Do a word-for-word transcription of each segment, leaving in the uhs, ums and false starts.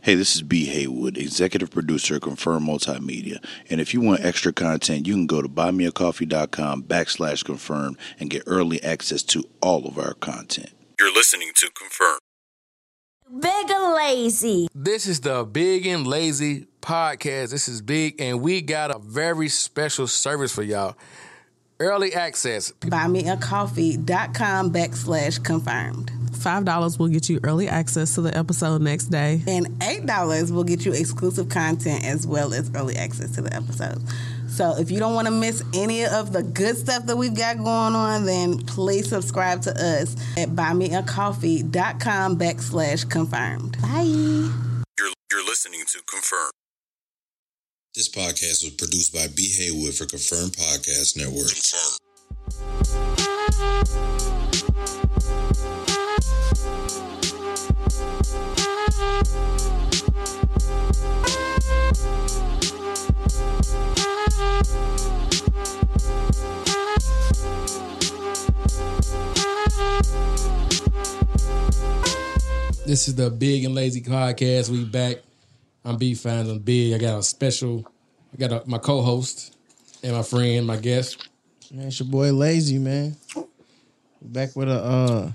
Hey, this is B. Haywood, executive producer of Confirm Multimedia. And if you want extra content, you can go to buymeacoffee.com backslash confirm and get early access to all of our content. You're listening to Confirm. Big and Lazy. This is the Big and Lazy podcast. This is Big, and we got a very special service for y'all. Early access. Buymeacoffee.com backslash confirmed. five dollars will get you early access to the episode next day. And eight dollars will get you exclusive content as well as early access to the episode. So if you don't want to miss any of the good stuff that we've got going on, then please subscribe to us at buymeacoffee.com backslash confirmed. Bye. You're, you're listening to Confirm. This podcast was produced by B. Haywood for Confirm Podcast Network. Confirm. This is the Big and Lazy podcast. We back. I'm B Fines. I'm Big. I got a special. I got a, my co-host and my friend, my guest. Man, it's your boy Lazy, man. Back with a. Uh,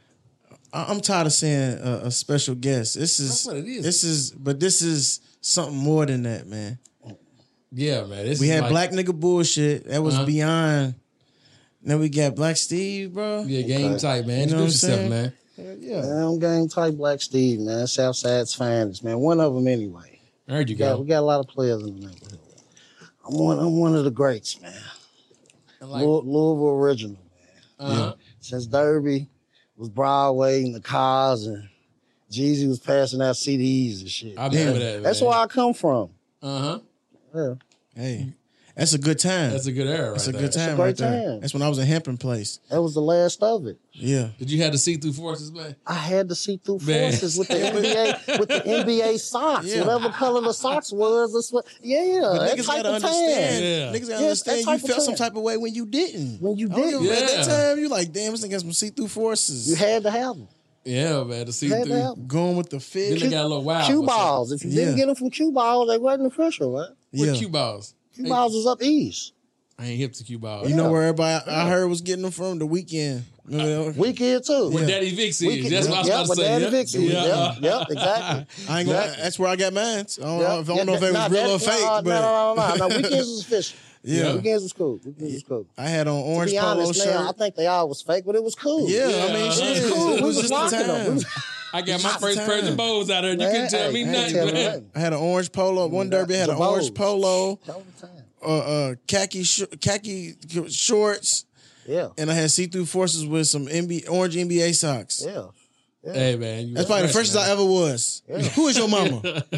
I'm tired of saying a, a special guest. This is. That's what it is. This is, but this is something more than that, man. Yeah, man. This we is had like, Black Nigga Bullshit. That was Uh-huh. beyond. Then we got Black Steve, bro. Yeah, game Okay. type, man. You know Introduce what I'm yourself, saying? man. Yeah. Man, I'm gang type Black Steve, man. Southside's finest, man. One of them anyway. I heard you We got, go. we got a lot of players in the neighborhood. I'm one. I'm one of the greats, man. Like, Louis- Louisville original, man. uh-huh. Since Derby was Broadway and the cars and Jeezy was passing out C Ds and shit. I remember that, That's man. where I come from. Uh-huh. Yeah. Hey, that's a good time. That's a good era right That's a there. good time great right there. time. That's when I was in Hampton Place. That was the last of it. Yeah. Did you have to see through forces, man? I had to see through Man. forces with the N B A with the N B A socks, Yeah. whatever color the socks was. That's what. Yeah, But that niggas type gotta of time. understand. Yeah. Niggas gotta Yeah, that understand you type of felt some time. type of way when you didn't. When you I don't didn't, give a- At Yeah. that time, you like, damn, this nigga got some see-through forces. you had to have them. Yeah, man. To see You had through. to have them. Going with the Then fit. they got a little wild. Cue for a second. balls. If you Yeah. didn't get them from cue balls, they wasn't official, right? What Yeah. cue balls? Cue Hey. balls was up east. I ain't hip to cue balls. You know where everybody I heard was getting them from? The Weekend. Remember that? Weekend too. Where Yeah. Daddy Vix is. Weekend- That's what I was yep, about to with say. Daddy Yep. Vix is. Yeah. Yep, yep, exactly. I ain't gonna. Yeah. That's where I got mine. I don't, know, Yeah, if, I don't yeah, know if it nah, was real that- or fake, no, but no, no, no, no, no. Weekends was official. yeah, Weekends was cool. Weekends was cool. I had on To orange be polo honest, shirt. now, I think they all was fake, but it was cool. yeah, Yeah, I mean, uh, shit, it was cool. it We was was just the rocking them. We time. was- I got my Just first the pair of time. Jabos out there. You Man, couldn't tell hey, me I ain't nothing, telling man. nothing. I had an orange polo. One Yeah, derby had an Jabos. orange polo, All the time. uh, uh, khaki sh- khaki shorts, Yeah, and I had see-through forces with some N B A, orange N B A socks. yeah. Hey, man. You That's probably the fresh, freshest man. I ever was. Who is your mama?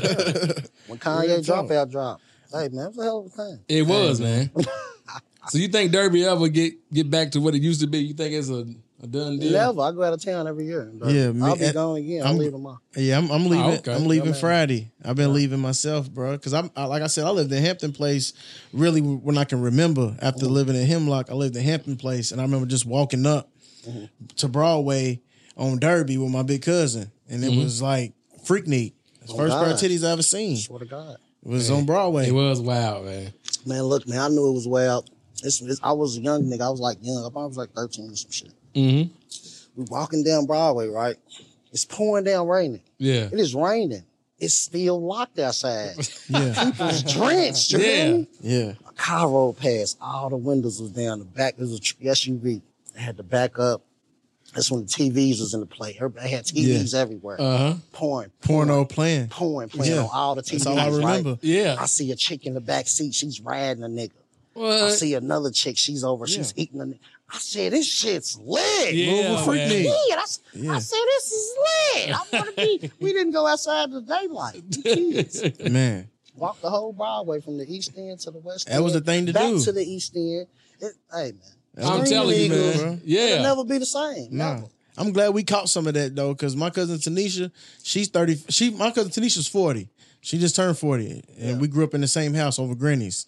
When Kanye drop out drop, hey man, it was a hell of a thing. It was, man. So you think Derby ever get get back to what it used to be? You think it's a, a done deal? Never. I go out of town every year. bro. Yeah, me- I'll be uh, gone again. I'll I'm- leave tomorrow. Yeah, I'm, I'm leaving. Oh, okay. I'm leaving Yeah, man. Friday. I've been leaving myself, bro. Because I'm I, like I said, I lived in Hampton Place. Really, when I can remember, after Mm-hmm. living in Hemlock, I lived in Hampton Place, and I remember just walking up Mm-hmm. to Broadway on Derby with my big cousin, and it Mm-hmm. was like Freaknik. Oh, First pair of God. titties I ever seen. Swear to God. It was on Broadway. It was wild, man. Man, look, man, I knew it was wild. It's, it's, I was a young nigga. I was like young. I probably was like thirteen or some shit. Mm-hmm. We walking down Broadway, right? It's pouring down raining. Yeah. It is raining. It's still locked outside. Yeah, People's drenched. You Yeah. hear me? yeah. A car rolled past. All the windows was down. The back, it was a tr- S U V. They had to back up. That's when the T Vs was in the play. Everybody had T Vs everywhere. Uh-huh. Pouring, Porno playing. pouring, playing Yeah. on all the T Vs. That's all I remember. Right? Yeah. I see a chick in the back seat. She's riding a nigga. I What? see another chick. She's over. She's eating a nigga. I said, this shit's lit. Yeah, Louisville man. Freaknik. Yeah, that's, Yeah. I said, this is lit. I want to be. We didn't go outside in the daylight. We kids. Man, Walked the whole Broadway from the East End to the West End. That was the thing to back do. to the East End. It, hey, man. I'm Green telling you, Eagles, man. It'll Yeah. never be the same. nah. Never. I'm glad we caught some of that though, because my cousin Tanisha, she's thirty. She my cousin Tanisha's forty. She just turned forty, and Yeah. we grew up in the same house over Granny's.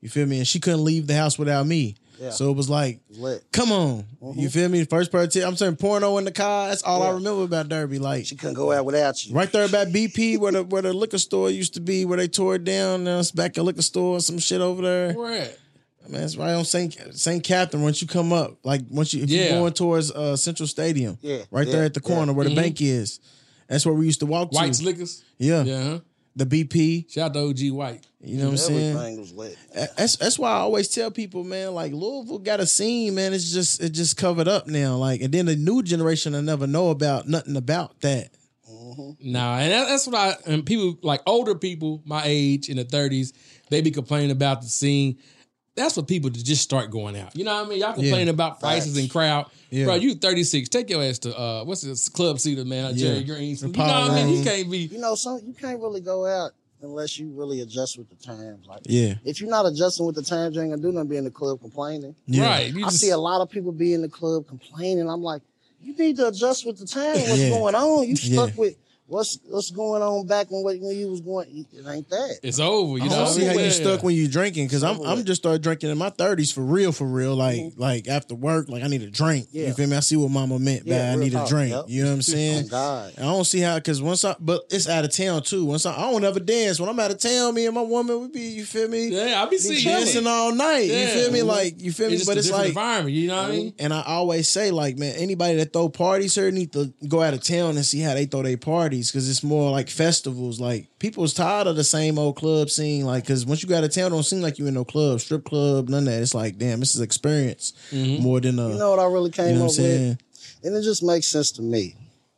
You feel me? And she couldn't leave the house without me. Yeah. So it was like, Lit. come on. Mm-hmm. You feel me? First person, I'm saying porno in the car. That's all I Yeah. remember about Derby. Like, She couldn't go out without you. right there about B P, where the where the liquor store used to be, where they tore it down. Now it's back a liquor store, some shit over there. Where at? Man, it's right on Saint Saint Catherine. Once you come up, like once you if Yeah. you're going towards uh, Central Stadium, Yeah, right yeah, there at the yeah. corner where the bank is. That's where we used to walk White's to. Liquors? Yeah, Yeah, huh? the B P. Shout out to O G White. You know what I'm saying? Everything was lit. That's that's why I always tell people, man, like Louisville got a scene, man. It's just it just covered up now. Like, and then the new generation will never know about nothing about that. Nah, and that, that's what I and people like older people my age in the thirties, they be complaining about the scene. That's for people to just start going out. You know what I mean? Y'all complaining Yeah. about prices and crowd. Yeah. Bro, you thirty-six. Take your ass to uh what's this Club Cedar, man, Jerry Yeah. Green. The You know what I mean? Power You can't be You know, some you can't really go out unless you really adjust with the times. Like, Yeah, if you're not adjusting with the times, you ain't gonna do nothing. Be in the club complaining. yeah. right. You I just, see a lot of people be in the club complaining. I'm like, you need to adjust with the time. What's Yeah. going on? You stuck Yeah. with what's what's going on back when when you was going. It ain't that. it's over. You I know don't what see I how mean? you Yeah. stuck when you drinking, because I'm Over I'm with. just started drinking in my thirties for real, for real. Like like after work, like I need a drink. Yeah. You feel me? I see what Mama meant by Yeah, I real need a talk. drink. Yep. You know what I'm saying? Oh God. I don't see how, because once I, but it's out of town too. Once I, I don't ever dance. When I'm out of town, me and my woman, we be, you feel me? Yeah, I be Be seeing dancing all night. Yeah. You feel me? Like, you feel me? It's just But a it's different like, environment, you know what I mean? and I always say, like, man, anybody that throw parties here need to go out of town and see how they throw their parties, because it's more like festivals. Like, people's tired of the same old club scene. Like, because once you go out of town, it don't seem like you in no club, strip club, none of that. It's like, damn, this is experience more than a. You know what I really came you know up what I'm saying? with? And it just makes sense to me.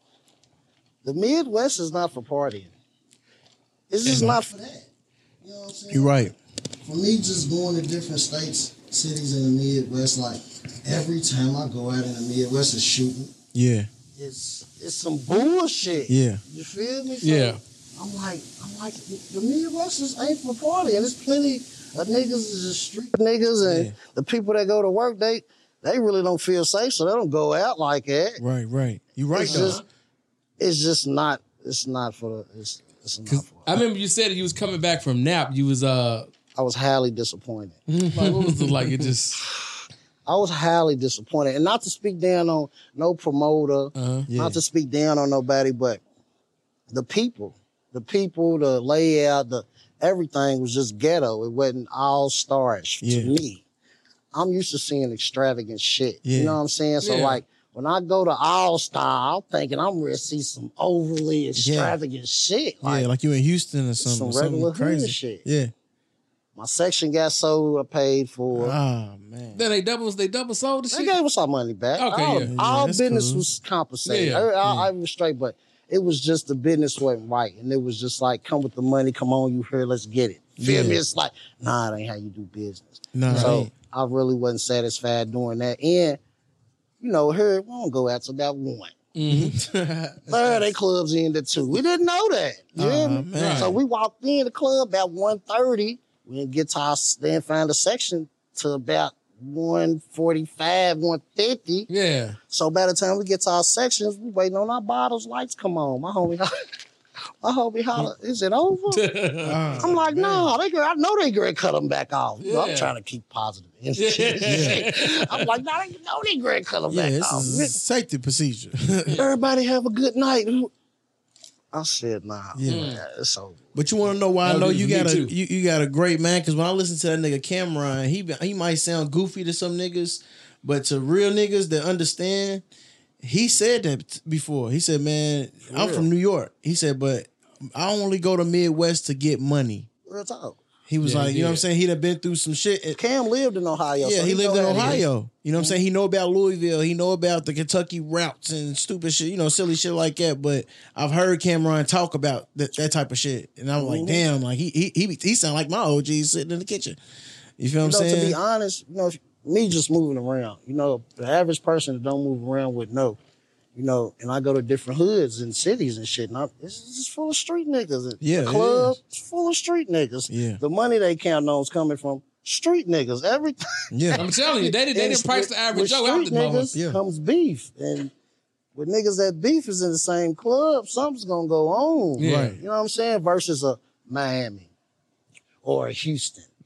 The Midwest is not for partying. It's just not for that. You know what I'm saying? You're right. For me, just going to different states, cities in the Midwest, like every time I go out in the Midwest, it's shooting. Yeah. It's it's some bullshit. Yeah. You feel me? So Yeah. I'm like, I'm like, the Midwest is ain't for partying. There's plenty of niggas is just street niggas, and Yeah. the people that go to work, they they really don't feel safe, so they don't go out like that. Right, right. You're right, It's though. just, it's just not. It's not for the. It's, it's not for. I remember you said you was coming back from Nap. You was uh I was highly disappointed. like what was it like? It just I was highly disappointed, and not to speak down on no promoter, uh Yeah. not to speak down on nobody, but the people, the people, the layout, the everything was just ghetto. It wasn't all stars Yeah. to me. I'm used to seeing extravagant shit. Yeah. You know what I'm saying? So Yeah. like when I go to All Star, I'm thinking I'm gonna see some overly extravagant shit. Like, yeah, like you in Houston or something. some something regular hood crazy. shit. Yeah. my section got sold, I paid for. Ah, man. then they double they double sold the They shit. gave us our money back. Okay, all yeah. Yeah, all that's business cool. was compensated. Yeah, I, I, yeah. I was straight, but it was just the business wasn't right. And it was just like, come with the money, come on, you here, let's get it. Feel Yeah. me? It's like, nah, it ain't how you do business. Nah, So ain't. I really wasn't satisfied doing that. And, you know, here, we don't go out till about one. Mm-hmm. Thursday clubs ended too. We didn't know that. You hear Aw, me? man. So we walked in the club about one thirty. We didn't get to our, then find a section to about one forty-five, one fifty. Yeah. So by the time we get to our sections, we waiting on our bottles, lights come on. My homie, my homie holler, is it over? Ah, I'm like, man. no, they girl, I know they gonna cut them back off. You know, Yeah. I'm trying to keep positive energy. Yeah. I'm like, no, they know they gonna cut them Yeah, back this off. is a safety procedure. Everybody have a good night. I said, nah, Yeah. man, it's over. But you want to know why I That know was you me got a too. you, you got a great man? Because when I listen to that nigga Cameron, he be- he might sound goofy to some niggas, but to real niggas that understand, he said that before. He said, "Man, I'm real. from New York." He said, "But I only go to Midwest to get money." Real talk. He was Yeah, like, he you know what I'm did. saying? He'd have been through some shit. And- Cam lived in Ohio. yeah, so he lived in know how it is. Ohio. You know what I'm saying? He know about Louisville. He know about the Kentucky routes and stupid shit, you know, silly shit like that. But I've heard Cameron talk about that, that type of shit. And I'm like, Mhm. damn, like he he he, he sound like my O G sitting in the kitchen. You feel You what know, I'm to saying? be honest, you know, if- me just moving around. You know, the average person that don't move around would know. You know, and I go to different hoods and cities and shit. And I, it's just full of street niggas. And Yeah, the it club, is. it's full of street niggas. Yeah. The money they count on is coming from street niggas. Everything. Yeah. I'm telling you, they, they didn't And price with- the average with Joe out street the moment. niggas Yeah. comes beef. And with niggas that beef is in the same club, something's gonna go on. Yeah. Right. You know what I'm saying? Versus a Miami or a Houston.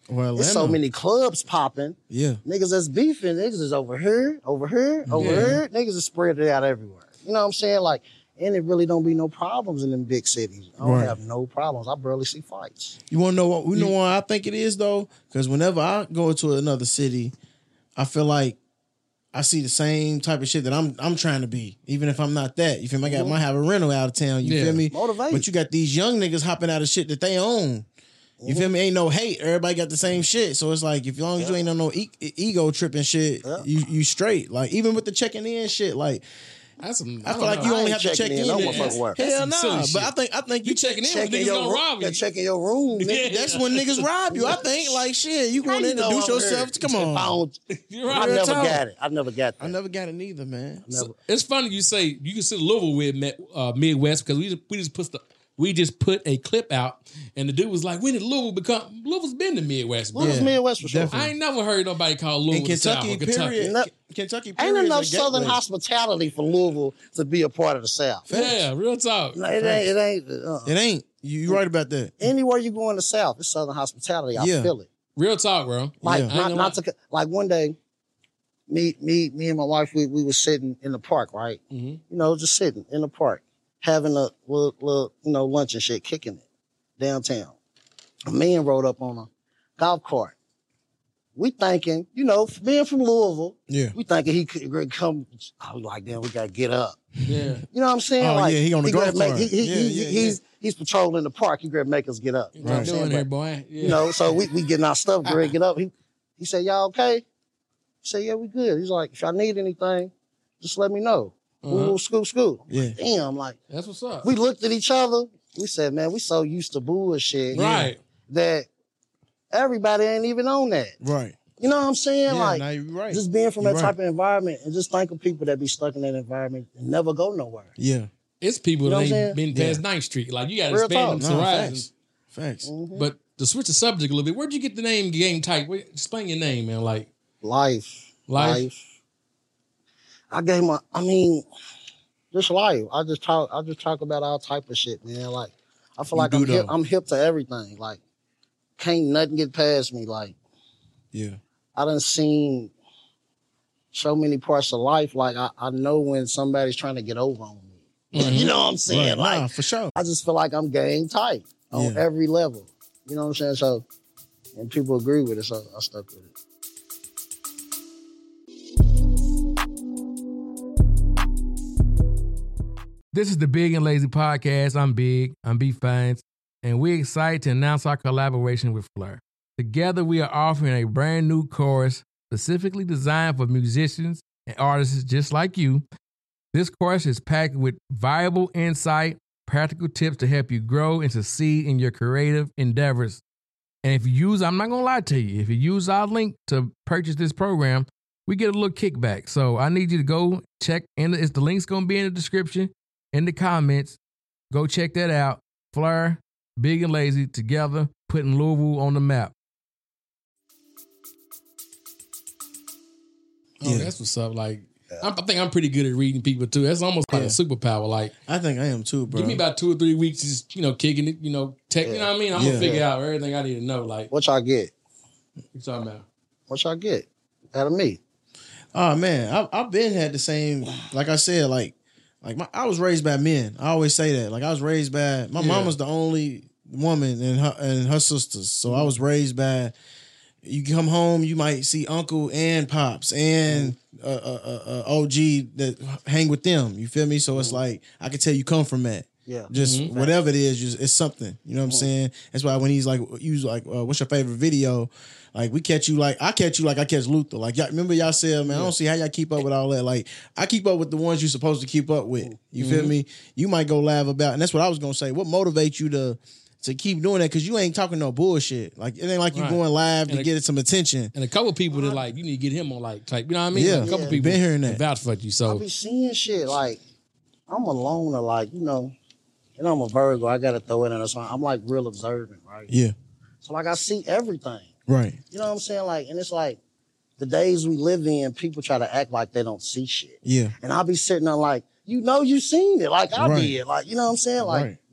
Well, there's so Atlanta. many clubs popping. Yeah. Niggas that's beefing, niggas is over here, over here, over Yeah. here. Niggas is spread it out everywhere. You know what I'm saying? Like, and it really don't be no problems in them big cities. I don't Right. have no problems. I barely see fights. You want to know what? You know why I think it is though? Because whenever I go to another city, I feel like I see the same type of shit that I'm I'm trying to be, even if I'm not that. You feel me? I got, might have a rental out of town. You Yeah. feel me? Motivate. But you got these young niggas hopping out of shit that they own. You feel me? Ain't no hate. Everybody got the same shit. So it's like, if as long as you ain't on no e- ego tripping shit, Yeah. you you straight. Like even with the checking in shit, like That's some, I I feel don't like know. you I only ain't have to check checking in. in. No and- motherfucking work. That's Hell some nah. silly But shit. I think I think You you checking in, Checking niggas your gonna room. rob you. Yeah, checking your room, nigga. That's when niggas rob you. I think like shit. You How want to you know introduce I'm yourself? hurt? Come I on. don't- You're I right. Real never talk. got it. I never got that. I never got it neither, man. Never. It's funny you say you consider Louisville with Met- uh, Midwest because we just, we just put the we just put a clip out and the dude was like, when did Louisville become? Louisville's been the Midwest, bro. What was Yeah, Midwest for sure? definitely. I ain't never heard nobody call In Louisville the South Kentucky, or Kentucky. period. No. Kentucky, Ain't period. enough is a Southern gateway. hospitality for Louisville to be a part of the South. Yeah, real talk. No, it ain't. It ain't. Uh, It ain't. You you right about that. anywhere you go in the South, it's Southern hospitality. I Yeah. feel it. Real talk, bro. Like Yeah. I ain't not, gonna not lie. to like one day, me me me and my wife we we was sitting in the park, right? Mhm. You know, just sitting in the park, having a little, little you know lunch and shit, kicking it downtown. A man rode up on a golf cart. We thinking, you know, being from Louisville, Yeah. we thinking he could come. I was like, damn, we gotta get up. Yeah. You know what I'm saying? Oh, like, yeah, he on the golf gonna make, cart. he, he, Yeah, he, yeah, he's he's patrolling the park. He gonna make us get up. You know What what you I'm doing saying? here, But, boy? Yeah. you know, so we, we getting our stuff, Greg, get up. He he said, y'all okay? I said, yeah, we good. He's like, if y'all need anything, just let me know. Uh-huh. Ooh, scoop, scoop. Yeah. Damn, like, That's what's up. we looked at each other. We said, man, we so used to bullshit right. that everybody ain't even on that. Right. You know what I'm saying? Yeah, like, now you're right. just being from You're that right. type of environment and just think of people that be stuck in that environment and never go nowhere. Yeah. It's people You know that what I'm ain't been saying? past Ninth Street. Like you got to Real expand talk. them No, horizons. facts. Facts. Mhm. But to switch the subject a little bit, where'd you get the name Game Type? Wait, explain your name, man. Like Life. Life? I gave my, I mean, just life. I just talk, I just talk about all type of shit, man. Like, I feel You like do I'm hip, though. I'm hip to everything. Like, can't nothing get past me. Like, Yeah. I done seen so many parts of life. Like, I, I know when somebody's trying to get over on me. Mhm. You know what I'm saying? Right. Like, Nah, for sure. I just feel like I'm game tight on Yeah. every level. You know what I'm saying? So, and people agree with it, so I stuck with it. This is the Big and Lazy Podcast. I'm Big. I'm B Fines. And we're excited to announce our collaboration with Fleur. Together, we are offering a brand new course specifically designed for musicians and artists just like you. This course is packed with valuable insight, practical tips to help you grow and succeed in your creative endeavors. And if you use, I'm not going to lie to you, if you use our link to purchase this program, we get a little kickback. So I need you to go check, and it's the link's going to be in the description, in the comments. Go check that out. Fleur, Big and Lazy, together, putting Louisville on the map. Oh, Yeah. that's what's up. Like, I'm, I think I'm pretty good at reading people too. That's almost like Yeah. a superpower. Like, I think I am too, bro. give me about two or three weeks, just you know, kicking it. You know, tech. You know what I mean? I'm Yeah. gonna figure out everything I need to know. Like, What y'all get? what you talking about? What y'all get out of me? Oh man, I, I've been had the same. Like I said, like like my, I was raised by men. I always say that. Like I was raised by my Yeah. mom was the only woman and her and her sisters. So I was raised by. You come home, you might see uncle and pops and uh, uh, uh, uh, O G that hang with them. You feel me? So it's like I can tell you come from that. Yeah. Just Mhm. whatever it is, just it's something. You know what I'm saying? That's why when he's like, you was like, uh, what's your favorite video? Like we catch you like I catch you like I catch Luther. Like y'all, remember y'all said, man, I don't see how y'all keep up with all that. Like I keep up with the ones you're supposed to keep up with. You feel me? You might go live about, and that's what I was gonna say. What motivates you to to keep doing that? Because you ain't talking no bullshit. Like it ain't like you Right. going live And to a- get some attention. And a couple people that like you need to get him on like type. You know what I mean? Yeah. Like, a couple Yeah. people Been hearing that. vouch for you. I So be seeing shit like I'm a loner, like you know, and I'm a Virgo. I gotta throw it in or something. I'm like real observant, right? Yeah. So like I see everything. Right. You know what I'm saying? Like, and it's like the days we live in, people try to act like they don't see shit, Yeah. and I'll be sitting there like, you know, you seen it, like I Right. did, like you know what I'm saying? Like Right.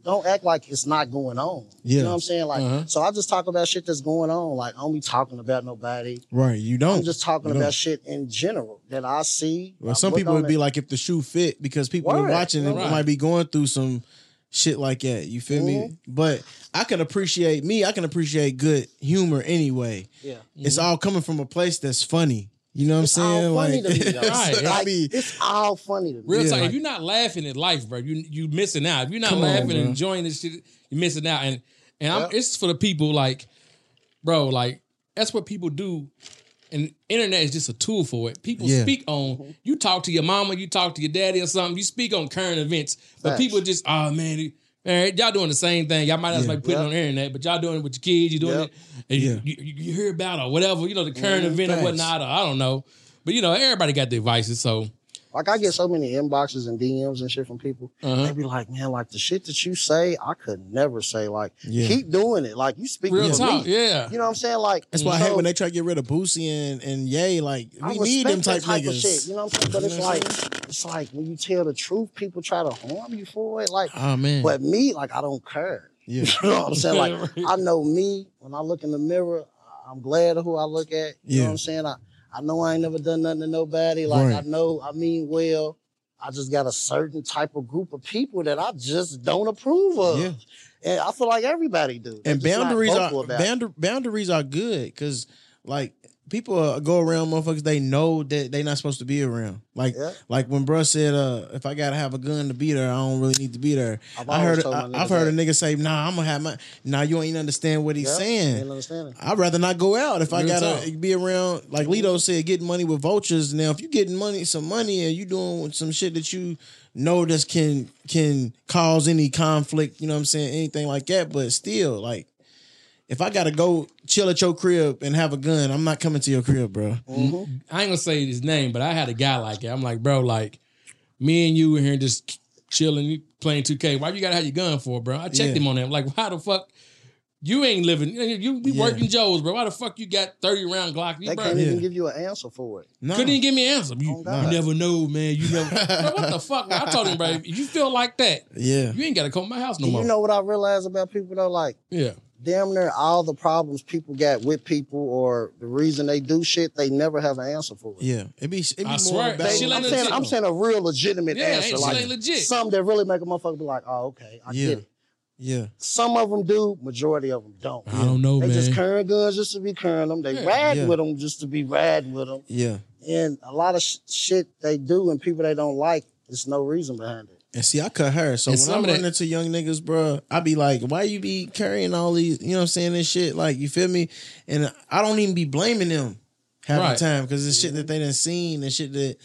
don't act like it's not going on. Yeah. You know what I'm saying? Like, Uh-huh. so I just talk about shit that's going on. Like, I don't be talking about nobody. Right. You don't. I'm just talking You about don't. shit in general that I see. Well, I some look people on would be it. like, if the shoe fit, because people are Word. watching and Right. might be going through some shit like that. You feel me? Mhm. But I can appreciate me. I can appreciate good humor anyway. Yeah. It's all coming from a place that's funny. You know what It's I'm saying? all funny like, to me, though. Right. I Like, mean, it's all funny to me. Real Yeah, talk. like- If you're not laughing at life, bro, you you missing out. If you're not Come on, laughing and bro. enjoying this shit, you're missing out. And and I'm, Yeah. it's for the people like, bro, like that's what people do. And internet is just a tool for it. People Yeah. speak on. You talk to your mama, you talk to your daddy or something. You speak on current events, but Facts. people just, oh man, man, y'all doing the same thing. Y'all might as well Yeah. be putting it Yeah. on the internet, but y'all doing it with your kids. You doing Yeah. it, and Yeah. you, you, you hear about it or whatever. You know the current Mhm. event or Facts. whatnot. Or I don't know, but you know everybody got their vices. So Like, I get so many inboxes and D Ms and shit from people. Uh-huh. They be like, man, like the shit that you say, I could never say. Like, Yeah. keep doing it. Like, you speak real for talk, me. yeah. You know what I'm saying? Like, that's why I so, hate when they try to get rid of Boosie and, and Ye. Like, I we respect need them that type, of niggas. shit. You know what I'm saying? But You it's know what I'm like, it's like when you tell the truth, people try to harm you for it. Like, Oh, man. but me, like, I don't care. Yeah. You know what I'm saying? Like, I know me, when I look in the mirror, I'm glad of who I look at. You Yeah. know what I'm saying? I, I know I ain't never done nothing to nobody. Like, Right. I know I mean well. I just got a certain type of group of people that I just don't approve of. Yeah. And I feel like everybody do. They And just not boundaries vocal are about it. boundar- boundaries are good because like people uh, go around motherfuckers they know that they not supposed to be around. Like Yeah. like when bruh said, uh, if I gotta have a gun to be there, I don't really need to be there. I've I always heard told my I, niggas I've heard a that. nigga say, nah, I'm gonna have my nah, you ain't understand what he's Yeah, saying. ain't understanding. I'd rather not go out if I Real gotta talk. be around. Like Lito said, getting money with vultures. Now, if you getting money, some money, and you doing some shit that you know that can can cause any conflict, you know what I'm saying, anything like that. But still, like, if I gotta go chill at your crib and have a gun, I'm not coming to your crib, bro. Mm-hmm. I ain't gonna say his name, but I had a guy like that. I'm like, bro, like me and you in here just chilling, playing two K. Why you gotta have your gun for, bro? I checked Yeah. him on that. Like, why the fuck you ain't living? You be Yeah. working Joe's, bro. Why the fuck you got thirty round Glock? You, They bro, can't Yeah. even give you an answer for it. No. couldn't even give me an answer. You, Oh, God. you never know, man. You never. Bro, what the fuck? I told him, bro, if you feel like that, Yeah. you ain't gotta come to my house no And more. you know what I realized about people though? Like, yeah. damn near all the problems people got with people or the reason they do shit, they never have an answer for it. Yeah. It be, it be I more swear, about Shit They, ain't I'm, legit. saying, I'm saying a real legitimate Yeah, answer. ain't- Like, shit ain't legit. something that really make a motherfucker be like, oh, okay, I Yeah. get it. Yeah. Some of them do, majority of them don't. I don't know, They man. just carrying guns just to be carrying them. They Yeah. ride Yeah. with them just to be riding with them. Yeah. And a lot of sh- shit they do and people they don't like, there's no reason behind it. And see, I cut her. So And when some I'm of that- running into young niggas, bro, I be like, why you be carrying all these, you know what I'm saying, this shit? Like, you feel me? And I don't even be blaming them half Right. the time because it's shit that they done seen and shit that,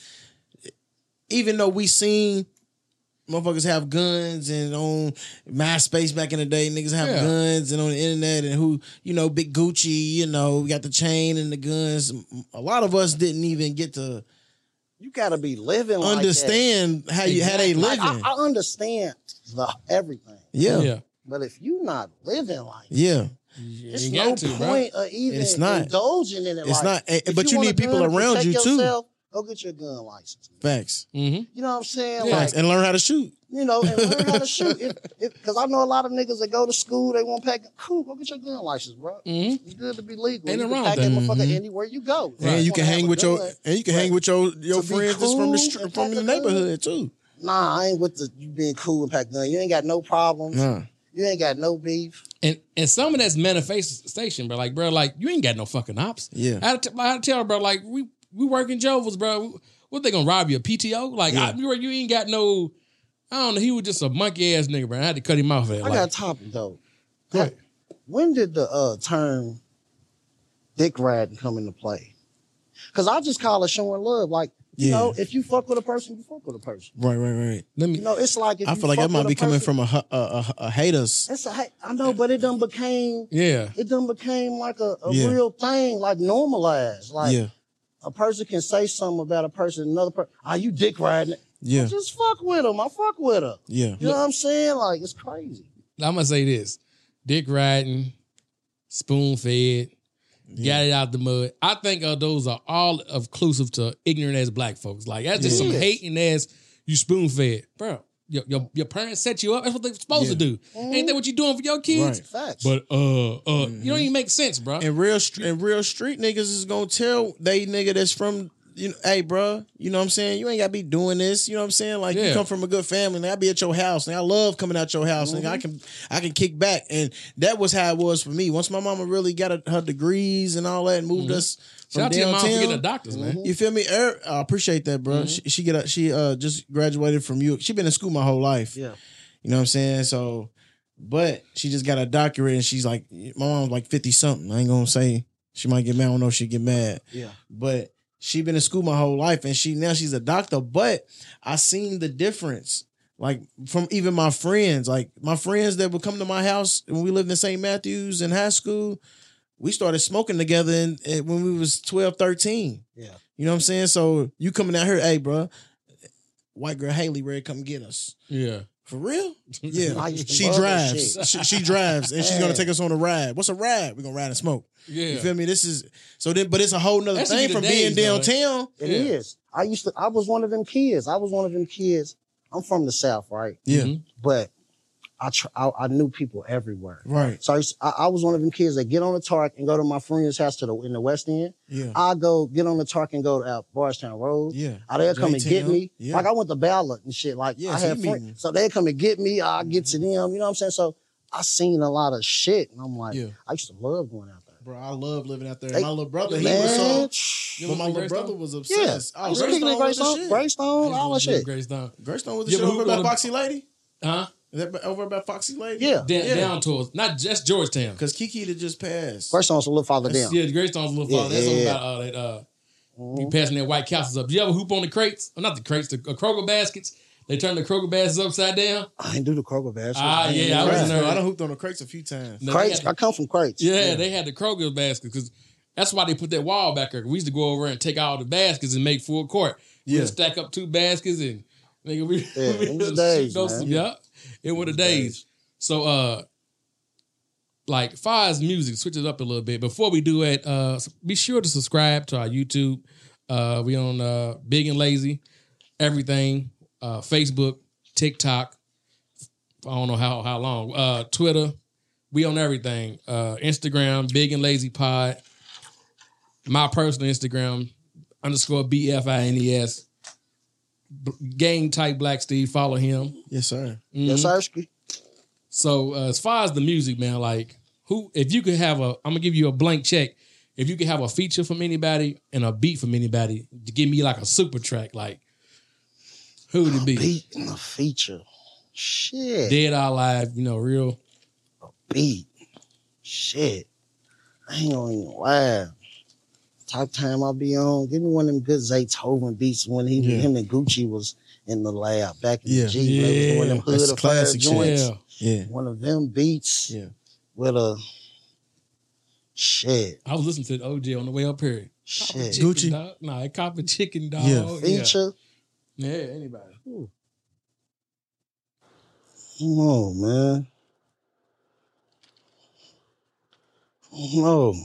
even though we seen motherfuckers have guns and on MySpace back in the day, niggas have Yeah. guns and on the internet and who, you know, Big Gucci, you know, we got the chain and the guns. A lot of us didn't even get to You gotta be living like understand how you how they that. Like, living. I, I understand the everything. yeah. Yeah. But if you not living like Yeah. It's You no got to, bro. point of even It's not. indulging in it. It's like, not, eh, if but you want need a people gun to around protect you, too. yourself, go get your gun license. Facts. Mm-hmm. You know what I'm saying? Yeah. Facts. Like, And learn how to shoot. you know, and learn how to shoot. If, if, Because I know a lot of niggas that go to school, they want to pack. Cool, go get your gun license, bro. Mm-hmm. It's good to be legal. Ain't you nothing can wrong pack with that that. motherfucker Mhm. anywhere you go. And you can hang with your and you can hang with your your To be friends that's from cool the str- and from the pack a gun. neighborhood too. Nah, I ain't with the you being cool and pack gun. You ain't got no problems. Nah. You ain't got no beef. And and some of that's manifestation, bro. Like, bro, like you ain't got no fucking ops. Yeah. I had to, I had to tell her, bro, like we we working Jovers, bro. What they gonna rob you? A P T O? Like, Yeah. I, you, you ain't got no. I don't know. He was just a monkey ass nigga, bro. I had to cut him off. At, I like, got a topic though. Right. When did the uh, term dick riding come into play? Because I just call it showing love. Like, you Yeah. know, if you fuck with a person, you fuck with a person. Right, right, right. Let me. You know, it's like if I you feel like fuck that might with be a coming person- from a hu- a, a, a haters. It's a hate. I know, but it done became Yeah. it done became like a, a Yeah. real thing, like normalized. Like Yeah. a person can say something about a person, another person. Are you dick riding? Yeah. Just fuck with them. I fuck with her. Yeah. You know what I'm saying? Like it's crazy. I'm gonna say this: dick riding, spoon fed, got it out the mud. I think uh, those are all inclusive to ignorant ass black folks. Like that's just Yeah. some hating ass. You spoon fed, bro. your, your your parents set you up. That's what they're supposed Yeah. to do. Mhm. Ain't that what you doing for your kids? Right. Facts. But uh, uh, you don't even make sense, bro. And real str- and real street niggas is gonna tell they nigga that's from you know, hey, bro, you know what I'm saying? You ain't gotta be doing this. You know what I'm saying? Like Yeah. you come from a good family, and I be at your house, and I love coming out your house, and I can I can kick back, and that was how it was for me. Once my mama really got a, her degrees and all that, and moved us from Shout out to your mom for downtown. getting the doctors, man. You feel me? Er, I appreciate that, bro. She, she get a, she uh just graduated from you. She been in school my whole life. Yeah. You know what I'm saying? So, but she just got a doctorate, and she's like, my mom's like fifty something. I ain't gonna say she might get mad. I don't know if she get mad. Yeah. But she been in school my whole life, and she now she's a doctor. But I seen the difference, like from even my friends, like my friends that would come to my house when we lived in Saint Matthews in high school. We started smoking together in, in- when we was twelve, thirteen. Yeah. You know what I'm saying? So you coming out here, hey, bro, white girl Haley ready to come get us. Yeah. For real? Yeah. I used to She love that drives. shit. She, she drives, and she's gonna Man. take us on a ride. What's a ride? We're gonna ride and smoke. Yeah. You feel me? This is so then, but it's a whole nother That should thing be the from being days, though. downtown. It Yeah. is. I used to. I was one of them kids. I was one of them kids. I'm from the South, right? Yeah. Mhm. But I tr- I, I knew people everywhere. Right. So I, used, I, I was one of them kids that get on the Tark and go to my friend's house to the in the West End. Yeah. I go get on the Tark and go to out Bardstown Road. Yeah. I they'll come and get J-Town. me. Yeah. Like I went to Ballard and shit. Like Yeah, I so had you friends. meeting- So they come and get me. I get to them. You know what I'm saying? So I seen a lot of shit, and I'm like, Yeah. I used to love going out there. Bro, I love living out there. They- my little brother, he Man, was so. You But ever my been to little brother Greystone? was yeah. obsessed. I Oh, was kicking Greystone it was the Greystone, shit. Greystone, all that shit. Greystone. Greystone was the You shit ever over hooped by on the- Foxy Lady? Huh? Is that over by Foxy Lady? Yeah. Down, Yeah. down towards, not just Georgetown. Because Kiki had just passed. Greystone's a little farther down. Yeah, Greystone's a little Yeah, farther. That's yeah, something yeah. about uh, that. Uh, Mhm. you passing that White Castles up. Do you ever hoop on the crates? Or not the crates, the uh, Kroger baskets. They turn the Kroger baskets upside down. I ain't do the Kroger baskets. Ah, I ain't yeah, do I that. was in Crates, there. though. I done hooped on the crates a few times. No, they Crates. had- I come from crates. Yeah, they had the Kroger baskets because that's why they put that wall back there. We used to go over and take all the baskets and make full court. Yeah. We'd stack up two baskets and nigga, we, Yeah, we them was shoot the days, those- man. Yeah, it were the days. So, uh, like, far as music, switch it up a little bit. Before we do it, uh, be sure to subscribe to our YouTube. Uh, we on uh, Big and Lazy, everything, uh, Facebook, TikTok. I don't know how how long. Uh, Twitter. We on everything. Uh, Instagram, Big and Lazy Pod. My personal Instagram, underscore B F I N E S. B- Gang type Black Steve. Follow him. Yes, sir. Yes, sir. So uh, as far as the music, man, like who, if you could have a, I'm gonna give you a blank check. If you could have a feature from anybody and a beat from anybody to give me like a super track, like who would it be? Beat and a feature. Shit. Dead or Alive, you know, real. Beat. Shit. I ain't gonna even lie. Type time I'll be on. Give me one of them good Zaytoven beats when he, Yeah. him and Gucci was in the lab back in Yeah. the G. When they was doing them That's hood affair classic shit. joints. Yeah, Yeah. One of them beats Yeah. with a shit. I was listening to the O J on the way up here. Shit. Chicken Gucci? dog. Nah, Copper Chicken Dog. Yeah. Feature. Yeah, yeah anybody. Oh man. No.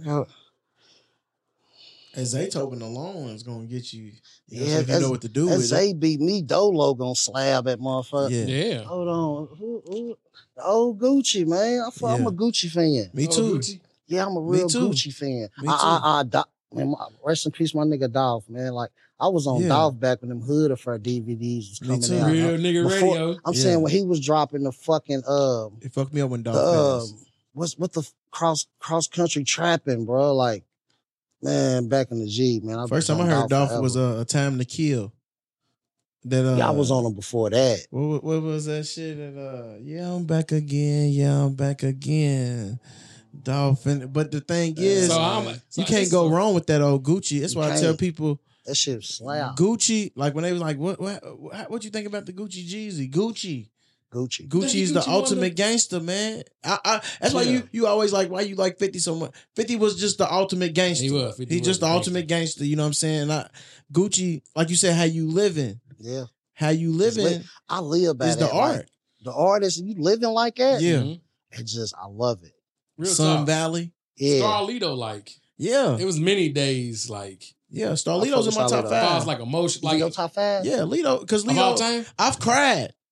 And Zaytoven alone is gonna get you. Yeah, Yeah, you that's- know what to do That with it. Zay beat me Dolo gonna slab that motherfucker. Yeah. Yeah. Hold on. Who, who? The old Gucci, man. I, fu- I'm Yeah. a Gucci fan. Me Oh, too. Gucci? Yeah, I'm a Me real too. Gucci fan. Me I, too. I, I, Do- man, my, rest in peace, my nigga Dolph, man. Like, I was on Yeah. Dolph back when them Hood Affair D V Ds was Me coming too. out. Real nigga Before- radio. I'm Yeah. saying when he was dropping the fucking, um, It fucked me up when Dog the, passed. um, what's what the f- cross cross country trapping, bro? Like, man, back in the G, man. I First was time I on heard Dolph forever. was a, a Time to Kill. That uh, Yeah, I was on him before that. What, what, what was that shit? That uh, yeah, I'm back again. Yeah, I'm back again. Dolphin. But the thing is, So I'm- so you can't it's- go wrong with that old Gucci. That's You why I tell can't. people That shit slap. Gucci. Like when they was like, what, what, what, what you think about the Gucci Jeezy? Gucci. Gucci. Gucci's the Gucci ultimate one of- gangster, man. I, I, that's why Yeah. you you always like why you like fifty so much. fifty was just the ultimate gangster. He was. fifty He's was just the a ultimate gangster. You know what I'm saying? I, Gucci, like you said, how you living, Yeah. how you It's living lit. I live by is the that. like, art. the artist, you living like that. Yeah. Mhm. It just, I love it. Real Sun talk. Valley. Yeah. Starlito, like Yeah, it was many days, like yeah. I Starlito's fuck in with my top Starlito. as far as five. like emotion, Like like your top five? Yeah, Lito, because of all Lito, time. I've cried.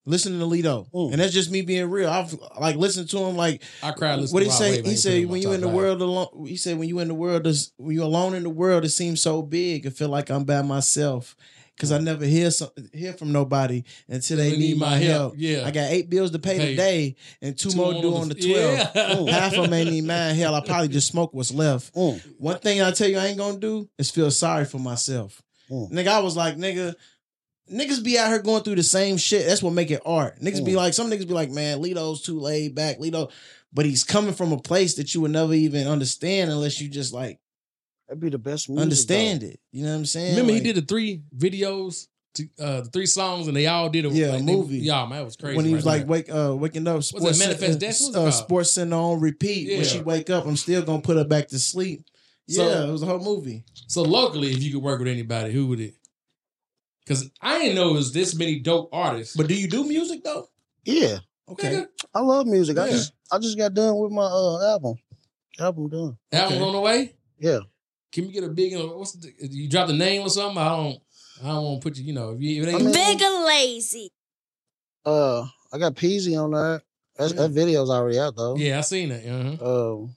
Listening to Lito, Mm. and that's just me being real. I've like listened to him. Like I cried listening what to he Rod say? Wave. I He ain't said put it on when my you in the top world alone. He said when you in the world, is when you alone in the world, it seems so big. I feel like I'm by myself because I never hear some, hear from nobody until they, They need my help. Yeah. I got eight bills to pay, Pay. today and two, Two more on due the- on the twelfth. Yeah. Half of them ain't need mine. Hell, I probably just smoke what's left. Mm. One thing I tell you I ain't gonna do is feel sorry for myself. Mm. Nigga, I was like, nigga, niggas be out here going through the same shit. That's what make it art. Niggas be Mm. like, some niggas be like, man, Lito's too laid back. Lito, but he's coming from a place that you would never even understand unless you just like That'd be the best music. understand though. it. You know what I'm saying? Remember he Like, did the three videos, to, uh, the three songs, and they all did a Yeah, like, a they- movie. Yeah, man, it was crazy. when he was right like there. wake uh waking up sports Manifest Center- Destiny? What's it uh, called? Sports Center on repeat. When Yeah. she wake up, I'm still gonna put her back to sleep. So- Yeah, it was a whole movie. So locally, if you could work with anybody, who would it? Because I didn't know it was this many dope artists. But do you do music though? Yeah, Okay. Nigga, I love music. I Yeah. just I just got done with my uh, album. Album done. album's Okay. on the way. Yeah. Can we get a big? What's the, you drop the name or something? I don't. I don't want to put you. You know, if, you, if it ain't. I mean- Big and lazy. Uh, I got Peasy on that. That's, That video's already out though. yeah, I seen it. Uh-huh. Um,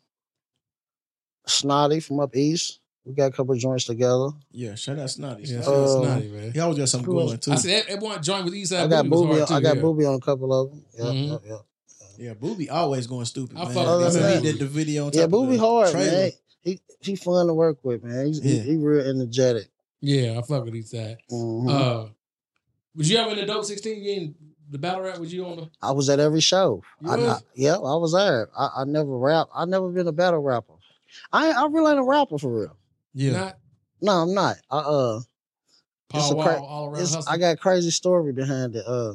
Snotty from up east. We got a couple of joints together. Yeah, shout out Snotty. Yeah, Snotty. Uh, snotty, man. He always got something Who else? going too. I said that, that one joint with Eastside I got Booty was Booby. hard too, I got yeah. Booby on a couple of them. Yeah, Mhm. yeah, yeah. Yeah, Booby always going stupid. I man. fuck I with remember he Booby. did the video on top Yeah, of Booby the hard, trailer. man. He he fun to work with, man. He's, Yeah. he, he real energetic. Yeah, I fuck with Eastside. Mhm. Uh, was you ever in the Dope sixteen? You in the battle rap? Was you on the? I was at every show. You I, was? I, yeah, I was there. I, I never rap. I never been a battle rapper. I I really ain't a rapper for real. Yeah. Not No, I'm not. I uh, Paul It's a Wall cra- all around it's, hustle. I got a crazy story behind it. Uh,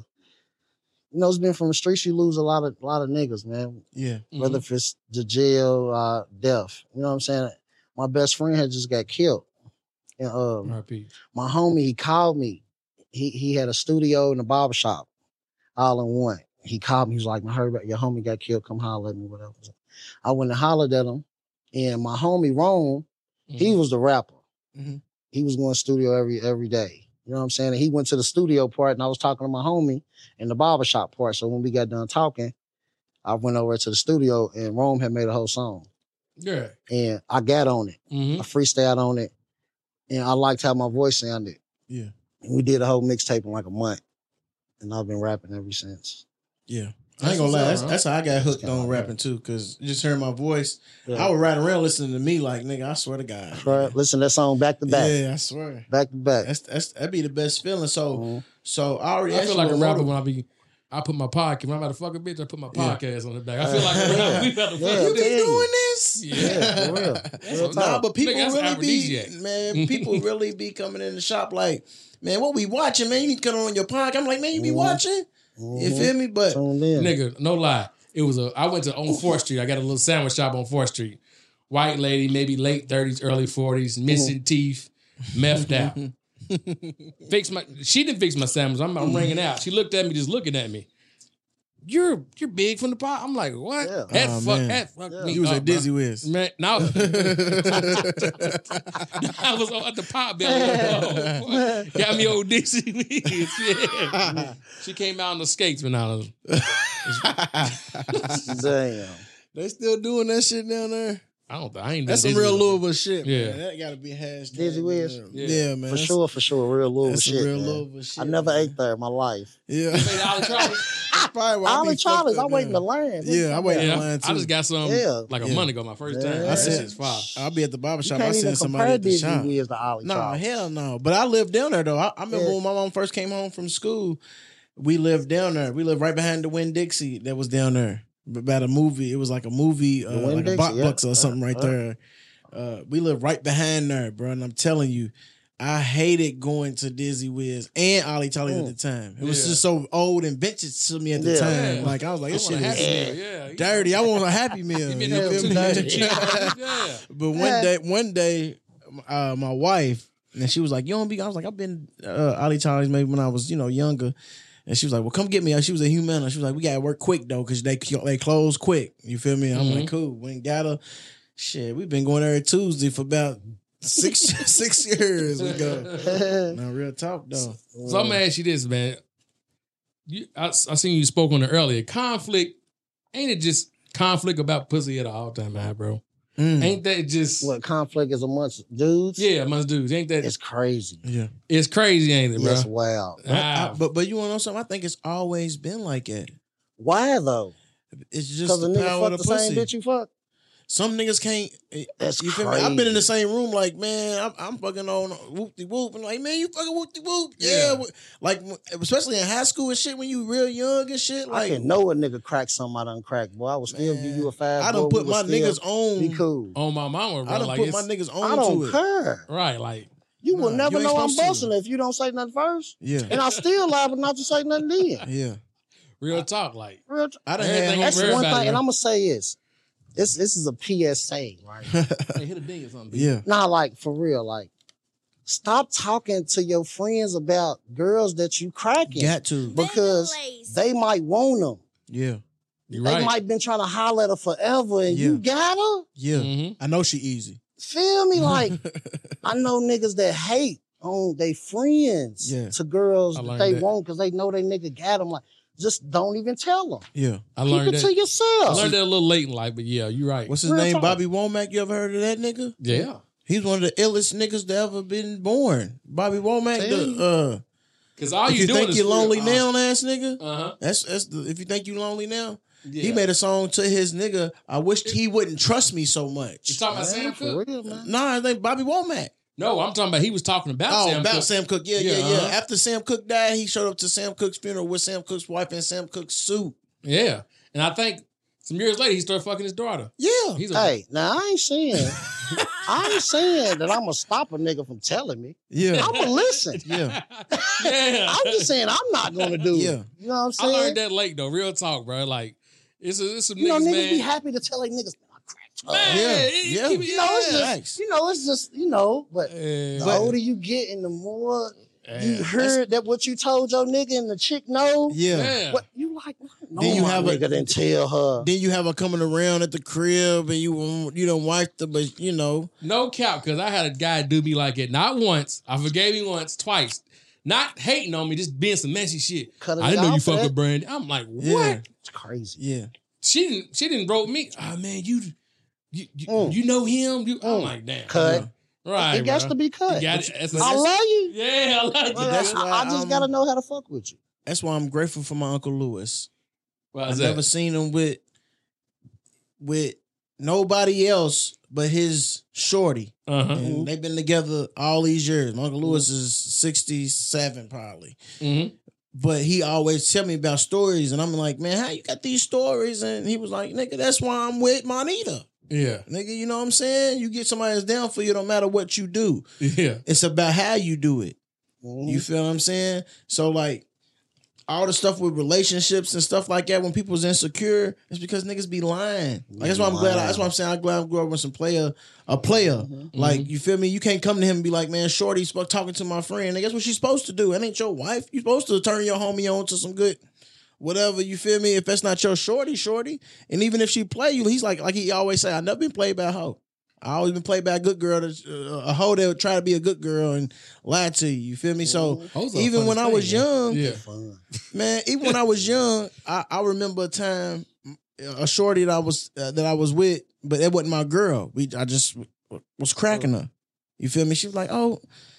you know, it's been from the streets. You lose a lot of lot of niggas, man. Yeah. Whether if it's the jail, uh, death. You know what I'm saying? My best friend had just got killed, and um, R I P. my homie, he called me. He he had a studio and a barber shop, all in one. He called me. He was like, "I heard about your homie got killed. Come holler at me, whatever." I went and hollered at him, and my homie Rome, he was the rapper. Mhm. He was going to studio every every day. You know what I'm saying? And he went to the studio part, and I was talking to my homie in the barber shop part. So when we got done talking, I went over to the studio, and Rome had made a whole song, Yeah. and I got on it. Mm-hmm. I freestyled on it, and I liked how my voice sounded. Yeah. And we did a whole mixtape in like a month, and I've been rapping ever since. Yeah. I ain't gonna lie. That's, that's how I got hooked Yeah. on rapping too. Cause just hearing my voice, Yeah. I would ride around listening to me like, nigga, I swear to God. Right? Listen to that song back to back, Yeah, I swear. back to back. That's that's that'd be the best feeling. So Mhm. so I already I asked feel you like a what rapper motiv- when I be. I put my podcast. When I'm about to fuck a bitch, I put my Yeah. podcast on the back. I feel like a rapper. We about to fuck Yeah, a You bitch. been tell you. doing this? Yeah, for real. That's Real what- Nah, talk. but people Nigga, that's really be aphrodisiac. man. People really be coming in the shop like, man, what we watching, man? You need to come on your podcast. I'm like, man, you be Mhm. watching? You Mhm. feel me? But Tuned in. Nigga, no lie. It was a. I went to on Fourth Street. I got a little sandwich shop on Fourth Street. White lady, maybe late thirties, early forties, missing teeth, methed out. Fix my. She didn't fix my sandwich. I'm, I'm ringing out. She looked at me, just looking at me. You're you're big from the pot. I'm like, what? Yeah. That Oh, fuck. man. That fuck Yeah. me you was up, at bro. Dizzy Wiz. Man, no. I was on the pot belly. Oh, got me old Dixie Wiz. Yeah. She came out on the skates when I was. Damn. They still doing that shit down there. I don't. I ain't. That's done some real Dizzy Wiz. Louisville shit. Yeah. Man. That gotta be hashtag. Dizzy Wiz? Yeah, Yeah. man. For That's- sure, for sure. Real Louisville That's some shit. real man. Louisville shit. I never man. ate there in my life. Yeah. Hey, Ollie Charlie. That's probably why I Ollie be Charlie's, fucked I up wait in now. the line. Yeah, I wait in Yeah, the line too. I just got some Yeah. like a Yeah. month ago. My first Yeah. time. I That said- shit's fire. I'll be at the barber You shop. can't I even send somebody compare at the Dizzy shop. Wiz to Ollie Nah, Charlie. hell no. But I lived down there though. I, I remember Yeah. when my mom first came home from school. We lived down there. We lived right behind the Winn Dixie that was down there. About a movie. It was like a movie, uh, The Winn like a Dixie, Bot yeah. Bucks or something right Uh, there. Uh, we lived right behind there, bro. And I'm telling you, I hated going to Dizzy Wiz and Ollie Charlie at Mm. the time. It was Yeah. just so old and vintage to me at the Yeah. time. Yeah. Like I was like, I this want shit a is happy meal. Yeah, dirty. I want a Happy Meal. Give me You another feel two me? dirty chicken. Yeah. But one Yeah. day, one day, uh, my wife, and she was like, "You don't be." I was like, "I've been uh, Ollie Charlie's maybe when I was, you know, younger." And she was like, "Well, come get me." She was a Humana. She was like, "We gotta work quick though, cause they they close quick." You feel me? I'm Mhm. like, "Cool." We ain't got her. Shit, we've been going every Tuesday for about six six years. We go. No real talk though. So I'm gonna ask you this, man. you, I, I seen you spoke on it earlier. Conflict, ain't it just conflict about pussy at all time, man, bro? Mm. Ain't that just what conflict is amongst dudes? Yeah, amongst dudes. Ain't that it's crazy? Yeah, it's crazy, ain't it, bro? Yes, wow. Ah. I, but but you want to know something? I think it's always been like that. Why though? It's just because the the nigga power fuck of the the pussy. same bitch you fuck. Some niggas can't. That's you feel crazy. me? I've been in the same room, like man, I'm, I'm fucking on whoop de whoop, and like man, you fucking whoop de whoop, yeah. yeah. Like especially in high school and shit, when you real young and shit. Like I can know a nigga crack something I done crack, boy. I would still man, give you a five. I done boy, put my niggas on. Be cool. On my mama, bro. I done like put my niggas on. I don't to care. It. Right, like you will nah, never you know I'm busting to. if you don't say nothing first. Yeah, and I still liable not to say nothing then. Yeah, real talk, like real. T- I done had that's one thing, bro. and I'm gonna say this. This this is a P S A, right? Hey, hit a ding or something. Yeah. Nah, like for real, like stop talking to your friends about girls that you cracking. Got to because they might want them. Yeah. You're they right. might been trying to holler at her forever, and yeah. you got her. Yeah, mm-hmm. I know she easy. Feel me? Like I know niggas that hate on they friends yeah. to girls that they that. want because they know they nigga got them. Like. Just don't even tell them. Yeah. I Keep learned it that. to yourself. I learned that a little late in life, but yeah, you're right. What's his Real name? talk. Bobby Womack. You ever heard of that nigga? Yeah. He's one of the illest niggas that ever been born. Bobby Womack, the uh Cause all if you, you doing think is you're lonely awesome. now, ass nigga. Uh-huh. That's that's the, if you think you lonely now. Yeah. He made a song to his nigga. I wished he wouldn't trust me so much. You talking about Man, Sam for Cooke? real, man. Nah, his name Bobby Womack. No, I'm talking about he was talking about Oh, Sam about Cooke. Sam Cooke. Yeah, Yeah, yeah, yeah. uh-huh. After Sam Cooke died, he showed up to Sam Cooke's funeral with Sam Cooke's wife in Sam Cooke's suit. Yeah, and I think some years later he started fucking his daughter. Yeah. He's a, Hey, now I ain't saying, I ain't saying that I'm gonna stop a nigga from telling me. Yeah. I'm gonna listen. Yeah. yeah. I'm just saying I'm not gonna do Yeah. it. You know what I'm I saying? learned that late though. Real talk, bro. Like it's a, it's some You know, niggas, niggas man. be happy to tell like niggas, man, I cracked up. Man, Yeah, it- yeah. keep it- You know, it's just, Thanks. you know, it's just, you know, but Yeah. the But- older you get and the more Yeah. you heard that what you told your nigga and the chick know, Yeah. Yeah. what you like, no, Then you my have a- nigga didn't tell her. Then you have her coming around at the crib and you you don't wife her, but you know. No cap, because I had a guy do me like it. Not once. I forgave him once, twice. Not hating on me, just being some messy shit. Cut it I didn't know out you for fuck that. with Brandy. I'm like, what? Yeah. It's crazy. Yeah. She didn't. She didn't wrote me. Oh man, you, you, you, Mm. you know him. You, I'm Mm. like, damn. Cut. Right. It got bro. to be cut. You got it. That's a- I love you. Yeah, I love you. Well, that's I, why I just I'm- gotta know how to fuck with you. That's why I'm grateful for my Uncle Lewis. Why I've is never that? seen him with with nobody else but his shorty. Uh-huh. And they've been together all these years. My Uncle Lewis is sixty-seven probably. Mm-hmm. But he always tell me about stories, and I'm like, man, how you got these stories? And he was like, nigga, that's why I'm with Monita. Yeah. Nigga, you know what I'm saying? You get somebody that's down for you, no matter what you do. Yeah. It's about how you do it. Mhm. You feel what I'm saying? So like all the stuff with relationships and stuff like that, when people's insecure, it's because niggas be lying. Like that's why I'm glad. I, that's why I'm saying I'm glad I grew up with some player, a player. Like you feel me? You can't come to him and be like, man, Shorty's sp- talking to my friend. And guess what she's supposed to do? That ain't your wife. You supposed to turn your homie on to some good. Whatever, you feel me? If that's not your shorty, shorty, and even if she play you, he's like, like he always say, I never been played by a hoe. I always been played by a good girl, that, uh, a hoe that would try to be a good girl and lie to you. You feel me? So Hoes are a even fun when I thing, was man. young, Yeah. Fun. man, even when I was young, I, I remember a time, a shorty that I was uh, that I was with, but it wasn't my girl. We, I just was cracking her. You feel me? She was like, "Oh,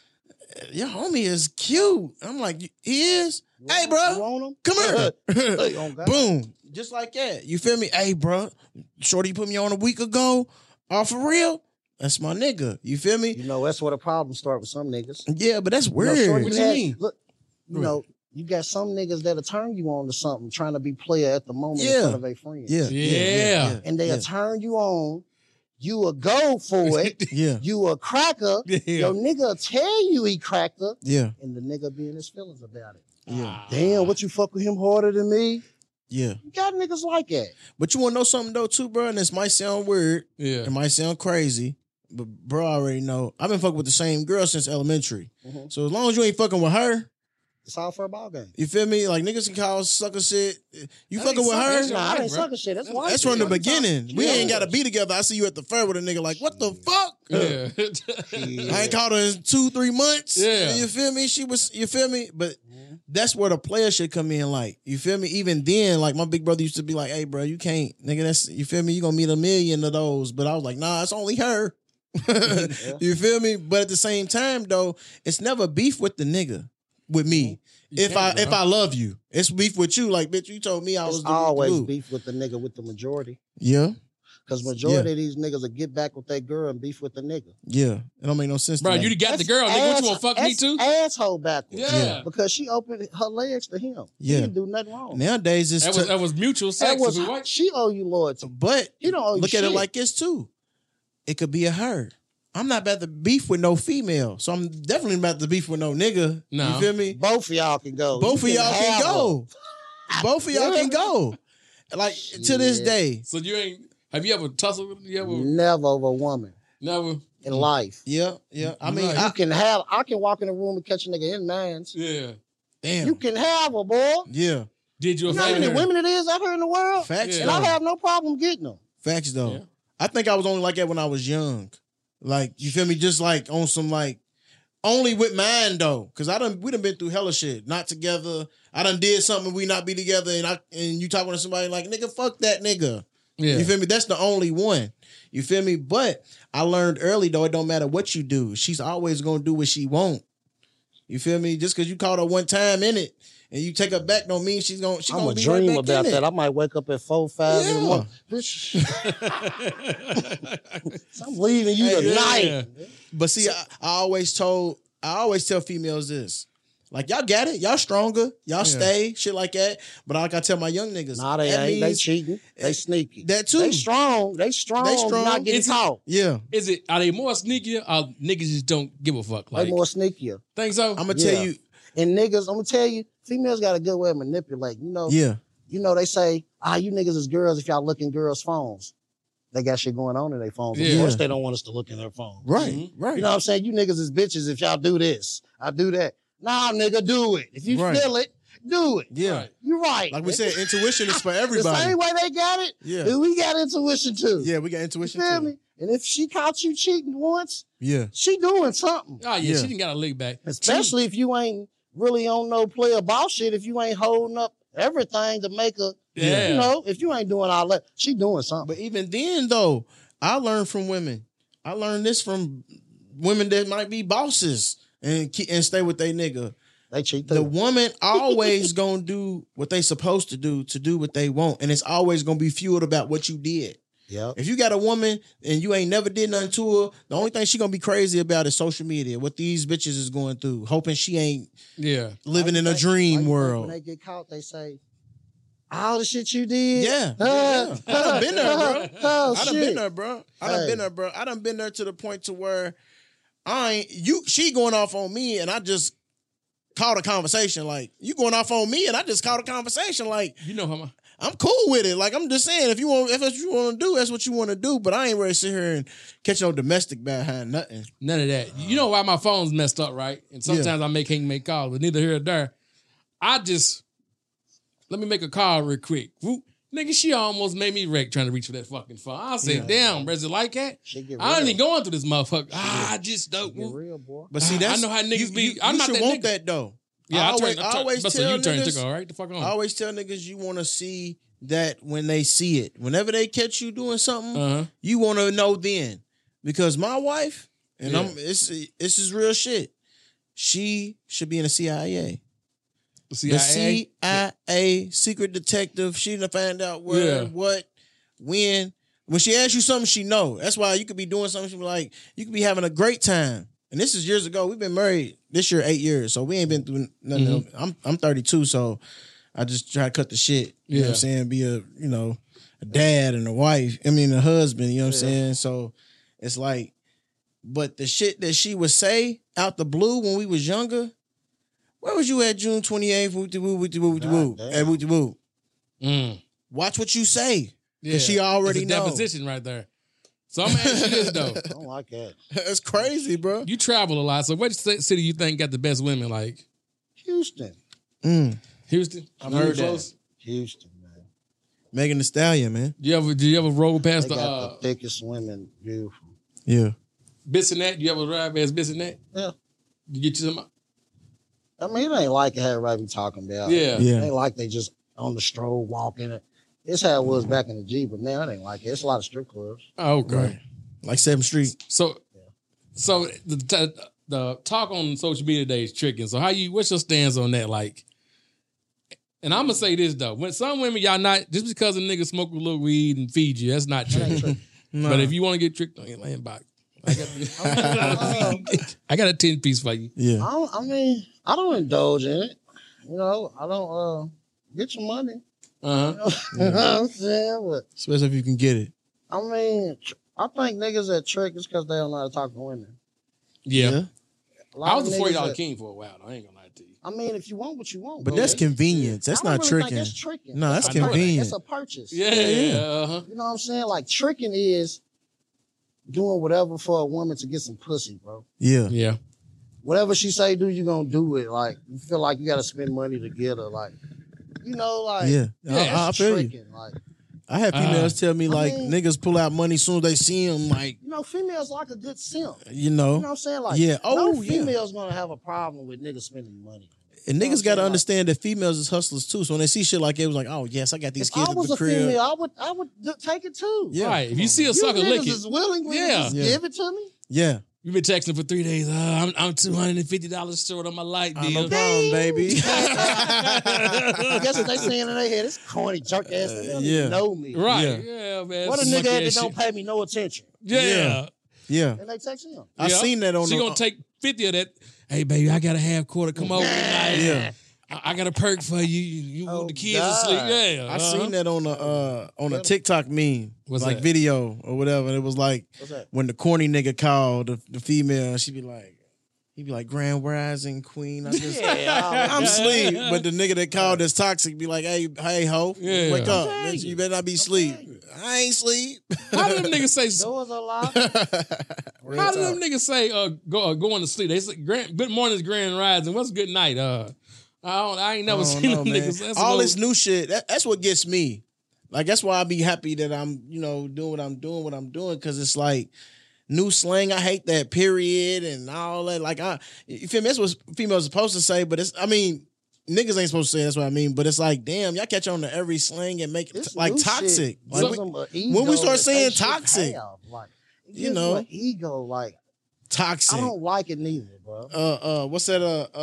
your homie is cute." I'm like, "He is." Hey, bro, You want him? come here. Hey, on God. Boom. Just like that. You feel me? Hey, bro. Shorty put me on a week ago. Oh, for real? That's my nigga. You feel me? You know, that's where the problems start with some niggas. Yeah, but that's You know, weird. shorty What you had- mean? Look, you know, you got some niggas that'll turn you on to something, trying to be player at the moment Yeah. in front of a friend. Yeah. Yeah. And they'll yeah. turn you on. You will go for it. Yeah. You a cracker. Yeah. Your nigga will tell you he cracked her. Yeah. And the nigga be in his feelings about it. Yeah. Damn, what you fuck with him harder than me? Yeah. You got niggas like that. But you want to know something, though, too, bro? And this might sound weird. Yeah. It might sound crazy. But bro, I already know. I've been fucking with the same girl since elementary. Mhm. So as long as you ain't fucking with her, It's all for a ball game. you feel me? Like niggas can call sucker shit. You That fucking ain't with sucker, her? that's your Nah, I wife, ain't bro. sucker shit. That's why. That's from the beginning. We Yeah. ain't got to be together. I see you at the fair with a nigga like, what the fuck? Yeah. I ain't called her in two, three months. Yeah. You feel me? She was, you feel me? But that's where the player should come in. Like, you feel me? Even then, like my big brother used to be like, "Hey, bro, you can't, nigga. That's you feel me? You gonna meet a million of those." But I was like, "Nah, it's only her." Yeah. You feel me? But at the same time, though, it's never beef with the nigga. With me, You if I can't, bro. if I love you, it's beef with you. Like, bitch, you told me I was It's the always dude. beef with the nigga with the majority. Yeah, Because majority of these niggas will get back with that girl and beef with the nigga. yeah. It don't make no sense. Bro, to me. you got the That's girl, nigga. What you ass- want? Fuck me that's too? Asshole backwards. Yeah. Because she opened her legs to him. Yeah. He didn't do nothing wrong. Nowadays it's That was t- that was mutual sex. That was, if we white. she owe you loyalty. but He don't owe you look at it shit. like this too. It could be a her. I'm not about to beef with no female, so I'm definitely about to beef with no nigga. No. You feel me? Both of y'all can go. Both You of y'all can have go. Both of y'all Yeah. can go. Like to this Shit. day. So you ain't. Have you ever tussled with? You ever? them. Never over a woman Never. in life. Yeah, yeah. I mean, Right. I, You can have, I can walk in a room and catch a nigga in mans. Yeah. damn. You can have her, boy. yeah. Did you? You a know how many favor? women it is out here in the world? Facts Yeah. And I though. have no problem getting them. Facts though. Yeah. I think I was only like that when I was young. Like, you feel me? Just like on some like only with mine though. Cause I done we done been through hella shit. Not together. I done did something we not be together and I and you talking to somebody like, nigga, fuck that nigga. Yeah. You feel me? That's the only one. You feel me? But I learned early though, it don't matter what you do. She's always gonna do what she want. You feel me? Just cause you caught her one time in it and you take her back don't mean she's gonna she I'm gonna a be dream right back about in that. it. I might wake up at four, five in the Yeah. morning. Bitch, I'm leaving you Hey, tonight. yeah. But see, I, I always told, I always tell females this. Like, y'all got it. Y'all stronger. Y'all stay. Shit like that. But like I tell my young niggas. Nah, they that ain't. They means- cheating. They sneaky. That too. They strong. They strong. They strong. Not getting Is it- caught. Yeah. Is it? Are they more sneakier? Or niggas just don't give a fuck? Like, They more sneakier. think so? I'm going to Yeah. tell you. And niggas, I'm gonna tell you, females got a good way of manipulating. You know, Yeah. you know, they say, ah, you niggas is girls if y'all look in girls' phones. They got shit going on in their phones. Of Yeah. course they don't want us to look in their phones. Right. Mhm. Right. You know what I'm saying? You niggas is bitches if y'all do this. I do that. Nah, nigga, do it. If you Right. feel it, do it. yeah. Right. You right. Like we nigga. said, intuition is for The everybody. same way they got it, Yeah. we got intuition too. Yeah, we got You intuition feel too. me? And if she caught you cheating once, Yeah. she doing something. Oh yeah, Yeah. she didn't got a lick back. Especially if you ain't really on no player ball shit, if you ain't holding up everything to make her, Yeah. you know, if you ain't doing all that, she doing something. But even then, though, I learned from women. I learned this from women that might be bosses and keep, and stay with their nigga. They cheat too. The woman always gonna do what they supposed to do to do what they want, and it's always gonna be fueled about what you did. Yep. If you got a woman and you ain't never did nothing to her, the only thing she gonna be crazy about is social media. What these bitches is going through, hoping she ain't Yeah. living Why in you a think- why you dream think world. When they get caught, they say, all the shit you did. Yeah, Uh, yeah. I done been there, bro. Oh, I done shit. been there, bro. I done Hey. been there, bro. I done been there to the point to where I ain't you. She going off on me, and I just caught a conversation. Like you going off on me, and I just caught a conversation. Like You know how much. I'm cool with it. Like I'm just saying, if you want, if that's what you want to do, that's what you want to do. But I ain't ready to sit here and catch no domestic behind nothing. None of that. You know why my phone's messed up, right? And sometimes I make can't make calls, but neither here or there. I just let me make a call real quick. Whoop. Nigga, she almost made me wreck trying to reach for that fucking phone. I said, damn, bro, is it like that? Shit get I ain't real. even going through this motherfucker. Ah, I just don't. Get real, boy. But see, I that's know how niggas you, be- You, I'm you not should that want nigga. that though. Yeah, I I, always, turn, I I turn, always bust a tell U-turn, niggas. took all right. The fuck on. I always tell niggas you want to see that when they see it. Whenever they catch you doing something, Uh-huh. you want to know then. Because my wife, and Yeah. I'm it's this is real shit. She should be in the C I A. The C I The A. C I A, secret detective. She done find out where, Yeah. what, when. When she asks you something, she know. That's why you could be doing something. She be like, you could be having a great time. And this is years ago. We've been married this year eight years, so we ain't been through nothing. Mm-hmm. I'm I'm thirty-two, so I just try to cut the shit. You know what Yeah. I'm saying? Be a you know a dad and a wife. I mean a husband. You know what I'm saying? So it's like, but the shit that she would say out the blue when we was younger. Where was you at June twenty-eighth? Woo, woo, woo, woo, woo, woo, damn. at woo, woo. Mm. Watch what you say. Yeah. she already it's a know. deposition right there. So I'm gonna ask you this though. I don't like that. That's crazy, bro. You travel a lot, so what ci- city you think got the best women? Like Houston. Mm. Houston? I've heard that. Close? Houston, man. Megan Thee Stallion, man. Do you ever do you ever roll They past the got uh, the thickest women. Beautiful. Yeah. Bissonnette? You ever ride past Bissonnette? Yeah. You get you some I mean, it ain't like it everybody be talking about. Yeah. Yeah. It ain't like they just on the stroll walking. It's how it was back in the G, but now it ain't like it. It's a lot of strip clubs. Oh, okay. Right. Like seventh Street. So, so the t- the talk on social media today is tricking. So how you? What's your stance on that? Like, and I'm gonna say this though: when some women, y'all not just because a nigga smoke a little weed and feed you, that's not That ain't tricking. tricking. But if you want to get tricked on your land box, I got, I got a ten piece for you. Yeah. I, don't, I mean, I don't indulge in it. You know, I don't uh, get your money. Uh huh. You know what I'm saying? But Especially if you can get it. I mean, tr- I think niggas that trick is because they don't know how to talk to women. Yeah. A lot I was of a forty niggas dollar that- king for a while. Though. I ain't gonna lie to you. I mean, if you want what you want, But go that's ahead. convenience. That's I don't not really tricking. Think that's tricking. No, that's a per- convenient. That's a purchase. Yeah, yeah. Uh huh. You know what I'm saying? Like tricking is doing whatever for a woman to get some pussy, bro. Yeah. Yeah. Whatever she say do, you gonna do it. Like you feel like you gotta spend money to get her. Like you know, like Yeah. Yeah, I, I that's feel you. tricking. Like I had females tell me I like mean- niggas pull out money as soon as they see them, like, you know, females like a good simp. you know. You know what I'm saying? Like Yeah. Oh, no yeah. female's gonna have a problem with niggas spending money. And You know what niggas I'm got to saying? understand that females is hustlers too. So when they see shit like it, was like, oh yes, I got these If kids I at was the a crib. female, I would I would d- take it too. Yeah. Right. If you see a You sucker niggas lick it, is willingly Yeah. to just Yeah. give it to me. Yeah. you been texting for three days. Uh, I'm I'm two hundred and fifty dollars short on my light Oh, deal. no problem, baby. Guess what they saying in their head? It's corny, jerk ass. They don't yeah. even know me. Right. Yeah. Yeah, man. What a Some nigga monkey at that ass don't shit. pay me no attention. Yeah. Yeah. yeah. And they text him. I Yeah. seen that on She the gonna take fifty of that. Hey, baby, I got a half quarter. Come over tonight. Yeah. I, I got a perk for you. You, you Oh, want the kids God. asleep? Yeah. I uh-huh. seen that on a uh, on a TikTok meme, What's like that? video or whatever. And it was like What's that? when the corny nigga called the, the female, she'd be like, he'd be like, Grand Rising Queen. I just, Yeah, I'm asleep. But the nigga that called that's toxic be like, hey, hey, ho, Yeah. wake up. Okay. Bitch, you better not be asleep. I ain't sleep. How do them niggas say? doors are locked. How do them niggas say? Uh, go uh, going to sleep. They say, grand, "Good morning, is Grand Rising." What's good night? Uh, I don't. I ain't never I don't seen know, them man. niggas. That's a All little- this new shit, that, that's what gets me. Like, that's why I be happy that I'm, you know, doing what I'm doing, what I'm doing, because it's like new slang. I hate that period and all that. Like, I, you feel me? That's what females are supposed to say, but it's, I mean, niggas ain't supposed to say that's what I mean, but it's like, damn, y'all catch on to every slang and make it This like new toxic. shit Like, gives we- them a when ego we start that saying they should toxic, have. Like, it you gives know. an ego. Like toxic. I don't like it neither, bro. Uh, uh, what's that? Uh,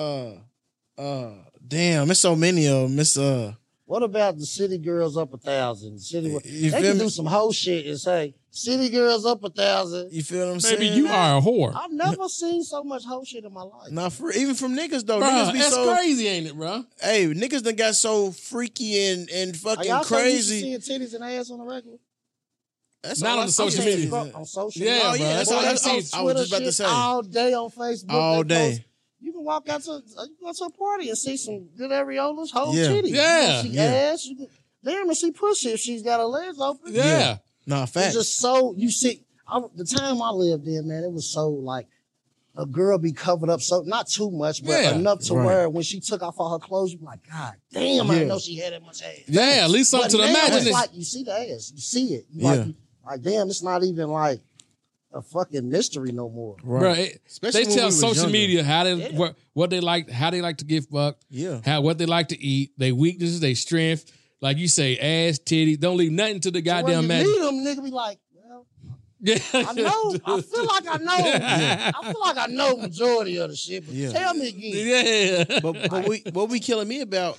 uh, uh, damn, it's so many of them. It's uh, What about the city girls up a thousand? City, You they feel can me? do some whole shit and say city girls up a thousand. you feel what I'm saying? Baby, you are a whore. I've never seen so much whole shit in my life. Not for even from niggas though. Bruh, niggas be that's so crazy, ain't it, bro? hey, niggas done got so freaky and and Are fucking y'all so used to crazy. seeing titties and ass on the regular? That's Not all on I the see. social I'm saying, media. bro, on social Yeah, media. Oh yeah, bro. that's Boy, all I, I, I was- see I was Twitter just about to shit say. all day on Facebook. All they day. post- You can walk out to uh, you go to a party and see some good areolas, whole Yeah. titties. Yeah. You can see Yeah. ass. You can damn to see pussy if she's got her legs open. Yeah. Nah, It's facts. just so you see. I, the time I lived in, man, it was so like a girl be covered up so not too much, but Yeah. enough to Right. where when she took off all her clothes, you be like, God damn, I Yeah. didn't know she had that much ass. Yeah, at least something But to now imagine. it's This. like you see the ass, you see it. You Yeah. Like, you, like damn, it's not even like a fucking mystery no more. Bro, it, Especially they when tell we was social younger. media how they Yeah. what, what they like, how they like to get fucked, Yeah. how what they like to eat, their weaknesses, their strength. Like you say, ass, titties. Don't leave nothing to the So goddamn when you magic. meet them, nigga be like, well, Yeah, I know, I feel like I know. I feel like I know majority of the shit, but Yeah. tell me again. Yeah, But but we what we killing me about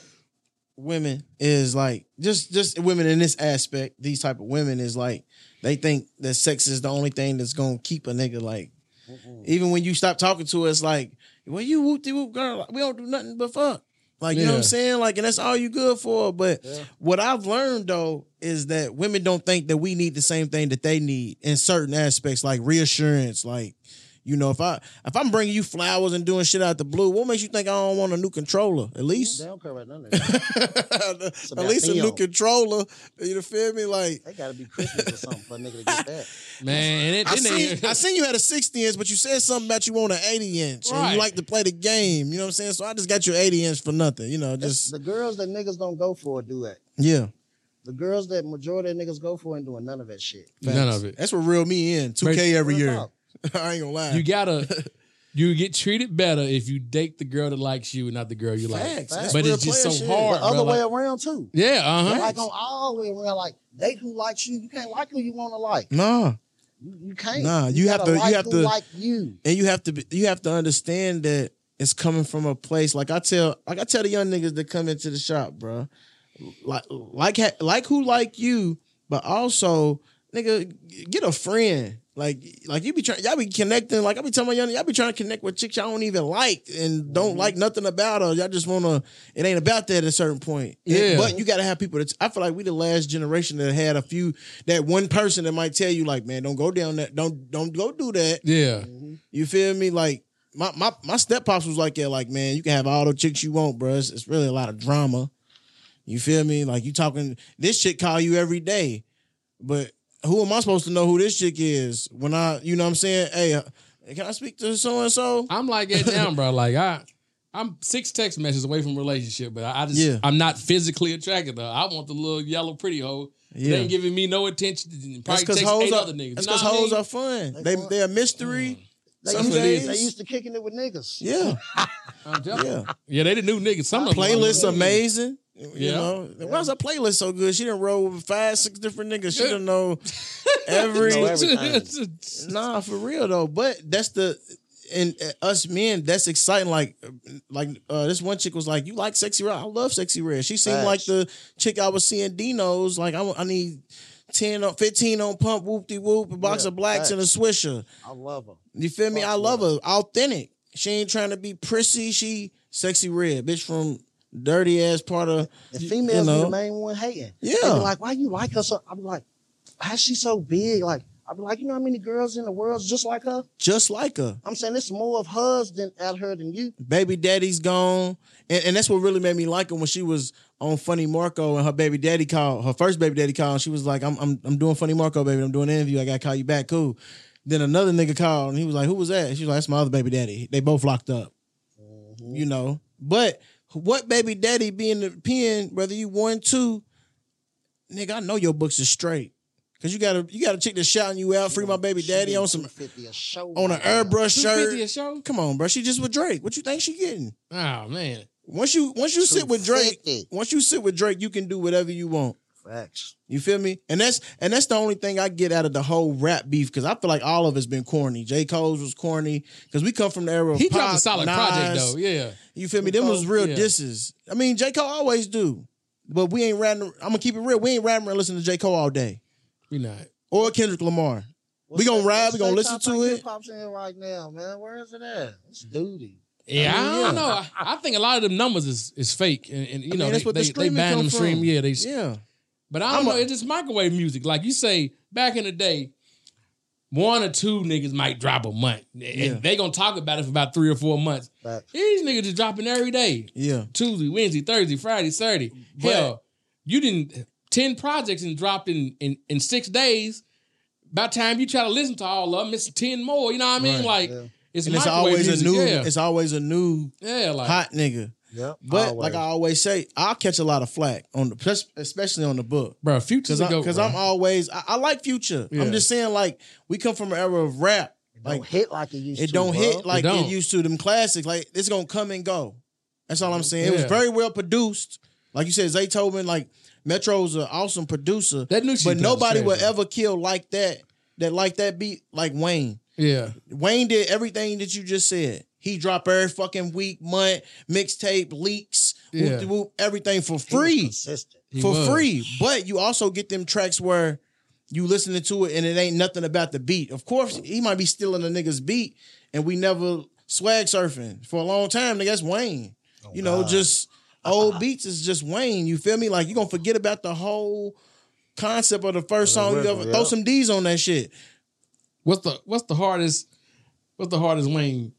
women is like just just women in this aspect. These type of women is like they think that sex is the only thing that's gonna keep a nigga like. Even when you stop talking to us, like, well, you whoop de whoop girl, we don't do nothing but fuck. Like, you know what Yeah. I'm saying? Like, and that's all you good for. But Yeah. what I've learned though is that women don't think that we need the same thing that they need in certain aspects, like reassurance. Like, you know, if I if I'm bringing you flowers and doing shit out the blue, what makes you think I don't want a new controller? At least, They don't care about none of that. at about least a them. new controller. You feel me? Like, They gotta be Christmas or something for a nigga to get that. man. And it, I then seen, they, I seen you had a sixty inch, but you said something about you want an eighty inch, and Right. you like to play the game. You know what I'm saying? So I just got you eighty inch for nothing. You know, That's- just the girls that niggas don't go for do that. yeah. The girls that majority of niggas go for ain't doing none of that shit. none of it. That's what real me in two K But- every Real year. talk. I ain't gonna lie. You gotta, You get treated better if you date the girl that likes you and not the girl you like. Facts. That's But real it's just so player shit. hard. The other bro. way Like, around too. yeah, uh huh. Like on all the way around, like date who likes you. You can't like who you want to like. Nah. You, you can't. Nah, you have gotta to- you Like have who to- like you. And you have to be, you have to understand that it's coming from a place like I tell like I tell the young niggas that come into the shop, bro. Like like ha- like who like you, but also nigga get a friend. Like like you be trying y'all be connecting. Like I be telling my young y'all be trying to connect with chicks y'all don't even like and don't like nothing about her. Y'all just wanna it ain't about that at a certain point. And- Yeah. but you gotta have people that I feel like we the last generation that had a few that one person that might tell you like, man, don't go down that, don't don't go do that. Yeah. You feel me? Like my my my step pops was like that. Like man, you can have all the chicks you want, bro. It's, it's really a lot of drama. You feel me? Like you talking this chick call you every day, but who am I supposed to know who this chick is when I, you know what I'm saying? Hey, uh, can I speak to so and so? I'm like that now, bro. Like I, I'm six text messages away from a relationship, but I just, Yeah. I'm not physically attracted to her. I want the little yellow pretty hoe. Yeah. They ain't giving me no attention. That's Probably because text hoes eight are other niggas. that's You know because what I hoes mean? are fun. They They want- they're a mystery. They Some used, to, days- they used to kicking it with niggas. Yeah, I'm telling you. yeah. Yeah, they the new niggas. Some of them Playlist are- amazing. You Yeah. know, why was her playlist so good? She done roll with five, six different niggas. She done know every. Know everything. Nah, for real though. But that's the and uh, us men. That's exciting. Like, like uh, this one chick was like, "You like Sexy Red? I love Sexy Red." She seemed Facts. like the chick I was seeing Dino's. Like, I, I need ten on fifteen on pump, whoop de whoop, a box Yeah, of blacks and a facts. swisher. I love her. You feel me? Fuck I love with her. Authentic. She ain't trying to be prissy. She Sexy Red, bitch from dirty ass part of. And you females know. be the main one hating. Yeah. They be like, why you like her so? I be like, how's she so big? Like, I be like, you know how many girls in the world just like her? Just like her. I'm saying it's more of hers than at her than you. Baby daddy's gone. And, and that's what really made me like her when she was on Funny Marco and her baby daddy called, her first baby daddy called, and she was like, I'm I'm I'm doing Funny Marco, baby. I'm doing an interview. I gotta call you back. Cool. Then another nigga called and he was like, who was that? She was like, that's my other baby daddy. They both locked up. Mm-hmm. You know. But what baby daddy be in the pen, whether you one, two, nigga, I know your books is straight. Cause you got a you got a chick that's shouting you out, free my baby daddy on some two fifty a show on an right now. airbrush two fifty a shirt. show? Come on, bro. She just with Drake. What you think she getting? Oh man. Once you once you sit with Drake, two fifty. once you sit with Drake, you can do whatever you want. Facts. You feel me? And that's and that's the only thing I get out of the whole rap beef because I feel like all of it's been corny. J. Cole's was corny because we come from the era of He dropped a Pac, solid Nas. project though. Yeah. You feel me? Them was real Yeah. disses. I mean, J. Cole always do, but we ain't rapping. I'm gonna keep it real. We ain't rapping and listening to J. Cole all day We not. or Kendrick Lamar. What's we gonna that- ride. what's We gonna that listen top to like it. hip-hop's in right now, man. Where is it at? It's duty. Yeah, I mean, I don't yeah. know. I, I think a lot of them numbers is, is fake, and, and you I know mean, that's they, what the they, they streaming ban come them stream. from. Yeah, they. Yeah. But I don't I'm know. a- It's just microwave music. Like you say, back in the day, one or two niggas might drop a month, and Yeah. they gonna talk about it for about three or four months. Facts. These niggas just dropping every day. Yeah. Tuesday, Wednesday, Thursday, Friday, Saturday. But- Hell, you didn't ten projects and dropped in, in in six days. By the time you try to listen to all of them, it's ten more. You know what I mean? Right. Like Yeah. it's And it's microwave always music. a new. Yeah, It's always a new yeah, like hot nigga. Yep. But Always. like I always say, I'll catch a lot of flack on the, especially on the book. bro. Future's Because a I'm, goat, 'cause bro. I'm always, I, I like Future. Yeah. I'm just saying, like, we come from an era of rap. It don't Like, hit like it used it to. don't bro. hit like It it, don't. used to. Them classics, like, it's going to come and go. That's all I'm saying. It was Yeah. very well produced. Like you said, Zaytoven, like, Metro's an awesome producer. That new shit But was nobody will crazy. ever kill like that, that like that beat, like Wayne. yeah. Wayne did everything that you just said. He dropped every fucking week, month, mixtape, leaks, Yeah. whoop-de-whoop, everything for He was free. consistent. He for was. free. But you also get them tracks where you listening to it and it ain't nothing about the beat. Of course, he might be stealing a nigga's beat and we never swag surfing. For a long time, nigga, that's Wayne. you know, God. just old beats is just Wayne. You feel me? Like, you're going to forget about the whole concept of the first song you ever. yeah. Throw some D's on that shit. What's the what's the hardest what's the hardest Wayne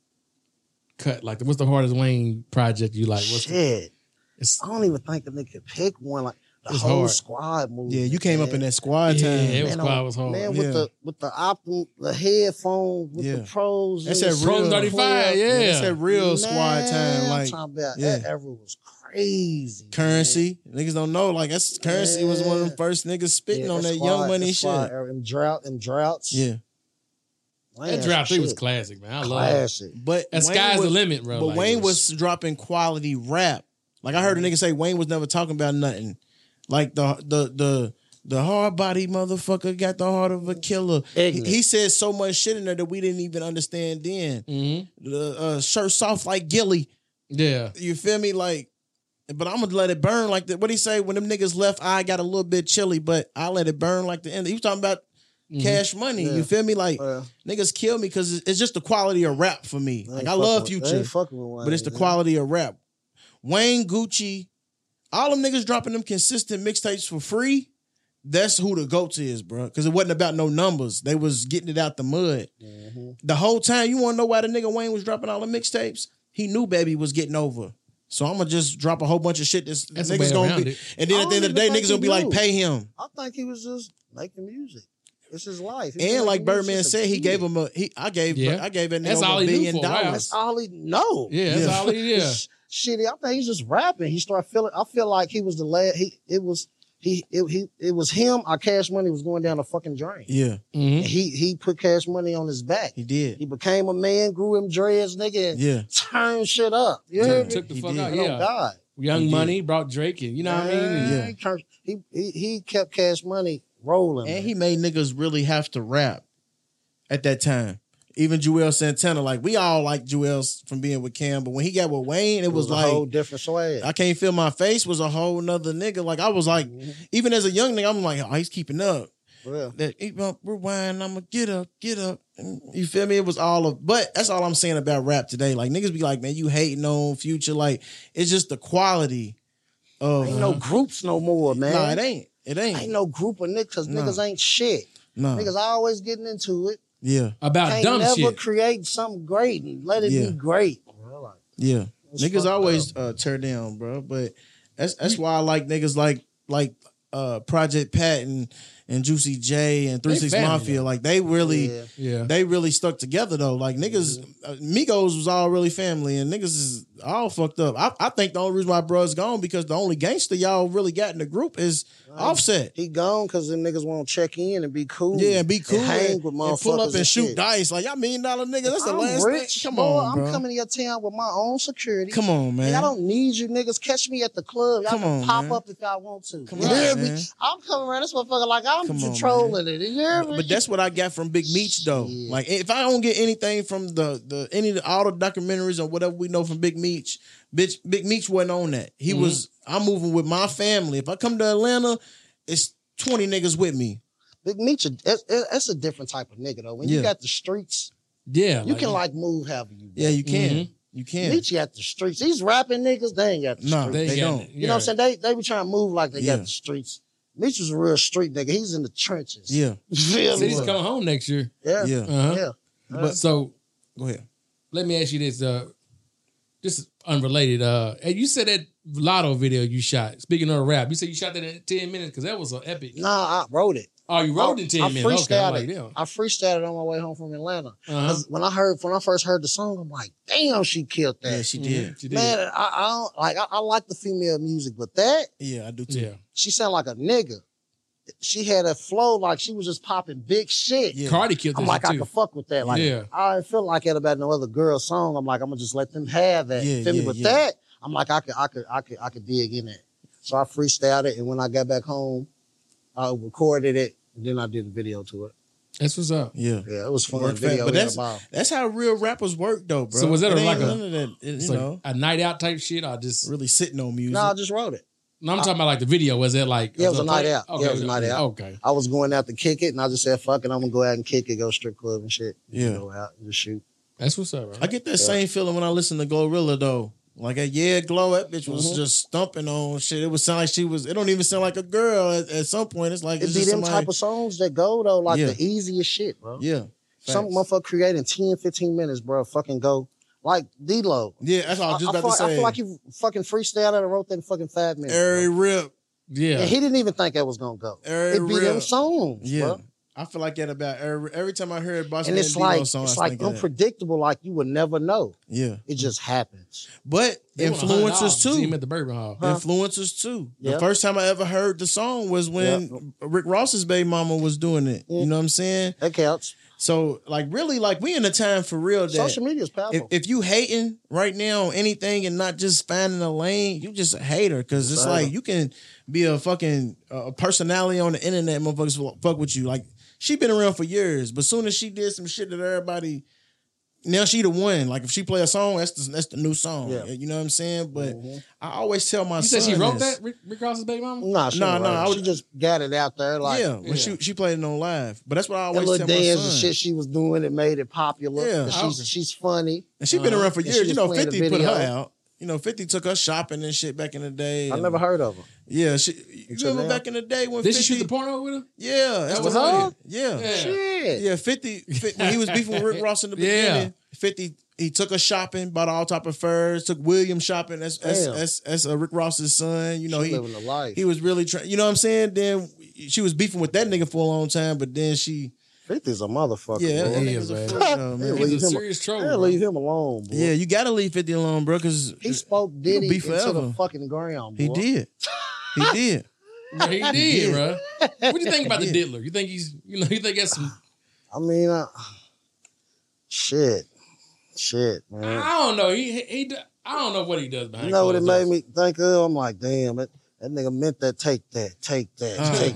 cut? Like what's the hardest Wayne project you like? What's the, Shit. it's, I don't even think a nigga could pick one. Like the It's whole hard. squad movie. Yeah, you came up in that squad yeah, time. it was, Man, it was hard. Man, Yeah. with the with the optim, the headphones, with Yeah. the pros, That's and that the real- Pros thirty-five, yeah. That's that real squad Man, time. I'm Like, talking about yeah. that era was crazy. Currency. Niggas don't know. Like, that's Currency was one of them Yeah. first niggas man. spitting Yeah, on the that squad- Young Money the shit. squad era, them drought, them droughts. Yeah. Wayne That had drop some three was shit. classic, man. I love it. Classic. But That Wayne sky's the was- limit, bro. But Like, Wayne it was dropping quality rap. Like I heard a nigga say Wayne was never talking about nothing. Like the the the the hard body motherfucker got the heart of a killer. He, Ignorant. he said so much shit in there that we didn't even understand then. Mm-hmm. The uh, shirt soft like Gilly. Yeah. You feel me? Like, but I'm gonna let it burn like that. What he say when them niggas left? I got a little bit chilly, but I let it burn like the end. He was talking about Mhm. Cash Money. Yeah. You feel me? Like Yeah. niggas kill me because it's just the quality of rap for me. They Like ain't I fucking love with- Future. they ain't fucking with Wayne, But it's the man. quality of rap. Wayne, Gucci, all them niggas dropping them consistent mixtapes for free. That's who the GOAT is, bro. Because it wasn't about no numbers. They was getting it out the mud. Mhm. The whole time, you want to know why the nigga Wayne was dropping all the mixtapes? He knew Baby was getting over. So I'm gonna just drop a whole bunch of shit that's, That's the niggas way gonna around be. it. And then I at the end of the don't day, even niggas think gonna he be like, knew. pay him. I think he was just making music. It's his life. He been And like making music Birdman since a said, he kid. gave him a he. I gave Yeah. I gave that nigga That's over all a he knew billion for a while. dollars. That's all he know. Yeah, that's Yeah. all he did. Sh- Shit, I think he's just rapping. He started feeling. I feel like he was the last. He it was he it, he it was him. Our Cash Money was going down the fucking drain. Yeah, Mm-hmm. And he he put Cash Money on his back. he did. He became a man, grew him dreads, nigga, and Yeah, turned shit up. You Yeah. hear me? Took the He fuck did. out. Oh, Yeah. God. Young He did. Money brought Drake in. You know what I mean? And- Yeah. He, turned, he he he kept Cash Money rolling. and man. he made niggas really have to rap at that time. Even Joel Santana, like we all like Joel from being with Cam, but when he got with Wayne, it, was, a like whole different swag. I Can't Feel My Face was a whole nother nigga. Like I was like, even as a young nigga, I'm like, oh, he's keeping up. Real. That eat up, rewind, I'ma get up, get up. And you feel me? It was all of, but that's all I'm saying about rap today. Like niggas be like, man, you hating on Future. Like it's just the quality of. Ain't no groups no more, man. Nah, it ain't. It ain't. Ain't no group of niggas because Nah. niggas ain't shit. Nah. Niggas always getting into it. Yeah, About Can't dumb never shit. create something great and let it Yeah. be great. Bro. Like, yeah. it's Niggas fucked always up. uh, tear down, bro. But that's that's why I like niggas like like uh, Project Pat and, and Juicy J and Three They Six family, Mafia. though. Like they really. Yeah. Yeah. They really stuck together though. Like niggas, uh, Migos was all really family, and niggas is all fucked up. I, I think the only reason why bruh's gone because the only gangster y'all really got in the group is Offset. He gone because them niggas want to check in and be cool. Yeah, and be cool And hang and, with and motherfuckers pull up and shoot shit. dice. Like y'all million dollar nigga. That's the I'm last rich. thing. Come boy. on, bro. I'm coming to your town with my own security. Come on, man. And I don't need you niggas. Catch me at the club. Y'all Come can on, pop man. up if y'all want to. Come You on, hear me? man. I'm coming around this motherfucker like I'm Come on, controlling it. You hear me? But that's what I got from Big Meech though. Shit. Like if I don't get anything from the the any of the, all the documentaries or whatever we know from Big Meech, bitch, Big Meech wasn't on that. He Mhm. was. I'm moving with my family. If I come to Atlanta, it's twenty niggas with me. Big Meech, that's, that's a different type of nigga though. When Yeah. you got the streets, Yeah. you can like move however you want. Yeah, you can. Mhm. You can. Meech got the streets. These rapping niggas, they ain't got the No, streets. they, They got don't. it. You know what I'm saying? They they be trying to move like they Yeah. got the streets. Meech was a real street nigga. He's in the trenches. Yeah, You feel So me? he's coming home next year. Yeah. yeah. Uh-huh. Yeah. But so Go ahead. let me ask you this. Uh, just unrelated. Uh, and you said that Lotto video you shot. Speaking of rap, you said you shot that in ten minutes because that was an epic. Nah, I wrote it. Oh, you wrote I, it in ten I minutes. Okay, I'm freestyled like, it. damn. I freestyled it on my way home from Atlanta. Uh-huh. 'Cause when I heard, when I first heard the song, I'm like, damn, she killed that. Yeah, she did. Mhm. She did. Man, I, I don't like. I, I like the female music, but that Yeah, I do too. Yeah. she sounded like a nigga. She had a flow like she was just popping big shit. Yeah. Cardi killed I'm this like, shit I too. can fuck with that. Like, Yeah. I didn't feel like it about no other girl song. I'm like, I'm gonna just let them have that. Yeah, Feel me? yeah, But yeah. that, I'm like, I could, I could, I could, I could dig in it. So I freestyled it, and when I got back home, I recorded it, and then I did a video to it. That's what's up. Yeah. Yeah, it was fun. Work Video fast. But we had that's about. that's how real rappers work though, bro. So was that It a- ain't like a- none of that, it- It's you like know, a night out type shit. I just really sitting on music. No, I just wrote it. no, I'm talking about like the video. Was it like Yeah, it was a night play- out. Yeah, it was a night out. Okay. I was going out to kick it, and I just said, "Fuck it, I'm gonna go out and kick it, go strip club and shit. Yeah. Go out and just shoot." That's what's up, bro. I get that same feeling when I listen to Glorilla though. Like a yeah, Glow, that bitch was Mhm. just stumping on shit. It would sound like she was. It don't even sound like a girl. At, at some point, it's like It it's be just them somebody, type of songs that go though, like Yeah. the easiest shit, bro. yeah. Some Facts. motherfucker creating ten, fifteen minutes, bro. Fucking go. Like D-Lo. Yeah, that's what I was just I, about feel, to say. I feel like he fucking freestyled and wrote that in fucking five minutes. Every bro. rip. Yeah. And he didn't even think that was gonna go. Every It be rip. them songs, Yeah. bro. I feel like that about every every time I heard Boss And Man it's Dino like song. it's I like think of that. unpredictable, like you would never know. Yeah, It just happens. but They want one hundred dollars influencers to see him too. at the Bourbon Hall. Huh? Influencers too. The Yeah. first time I ever heard the song was when Rick Ross's baby mama was doing it. You know what I'm saying? That counts. So like really like we in a time for real that Social media is if, powerful. if you hating right now on anything and not just finding a lane, you just a hater because it's Exactly. like you can be a fucking uh, personality on the internet, motherfuckers will fuck with you. Like she been around for years, but soon as she did some shit that everybody now she the one. Like if she play a song, that's the, that's the new song. Yeah. You know what I'm saying? But Mm-hmm. I always tell my You son said she wrote this. that, Rick, Rick Ross's baby mama? Nah, she Nah, nah, nah, nah. I was- She just got it out there. Like, yeah, when she she played it on live. But that's what I that always little tell my dance son. and shit she was doing that made it popular. Yeah. 'Cause she's, she's funny. And she been Uh-huh. around for And she years. You was know, playing the fifty put her video. out. You know, fifty took her shopping and shit back in the day. I and- never heard of her. Yeah, she, you Until remember now. back in the day when Did fifty she shoot the porno with her? Yeah, that's That what was I'm her? saying. Yeah. Yeah. Shit. Yeah, fifty, fifty when he was beefing with Rick Ross in the Yeah. beginning, fifty he took her shopping, bought all type of furs, took William shopping. That's that's Damn. that's, that's uh, Rick Ross's son. You know, She he living the life. he was really trying. You know what I'm saying? Then she was beefing with that nigga for a long time, but then she fifty's a motherfucker. yeah, boy. that He nigga's is, a man. fool, though, They man. leave He's a him- serious troll. they bro. leave him alone, boy. Yeah, you gotta leave fifty alone, bro, because He spoke Diddy be into forever. the fucking ground, boy. he did, he did. Yeah, he did, did. bro. What do you think about the He diddler? You think he's, you know, you think that's some? I mean, uh, shit. Shit, man. I don't know. He, he, he I don't know what he does behind. You know what it closed made doors. me think of? I'm like, damn, it, that nigga meant that. Take that, take that, Uh. take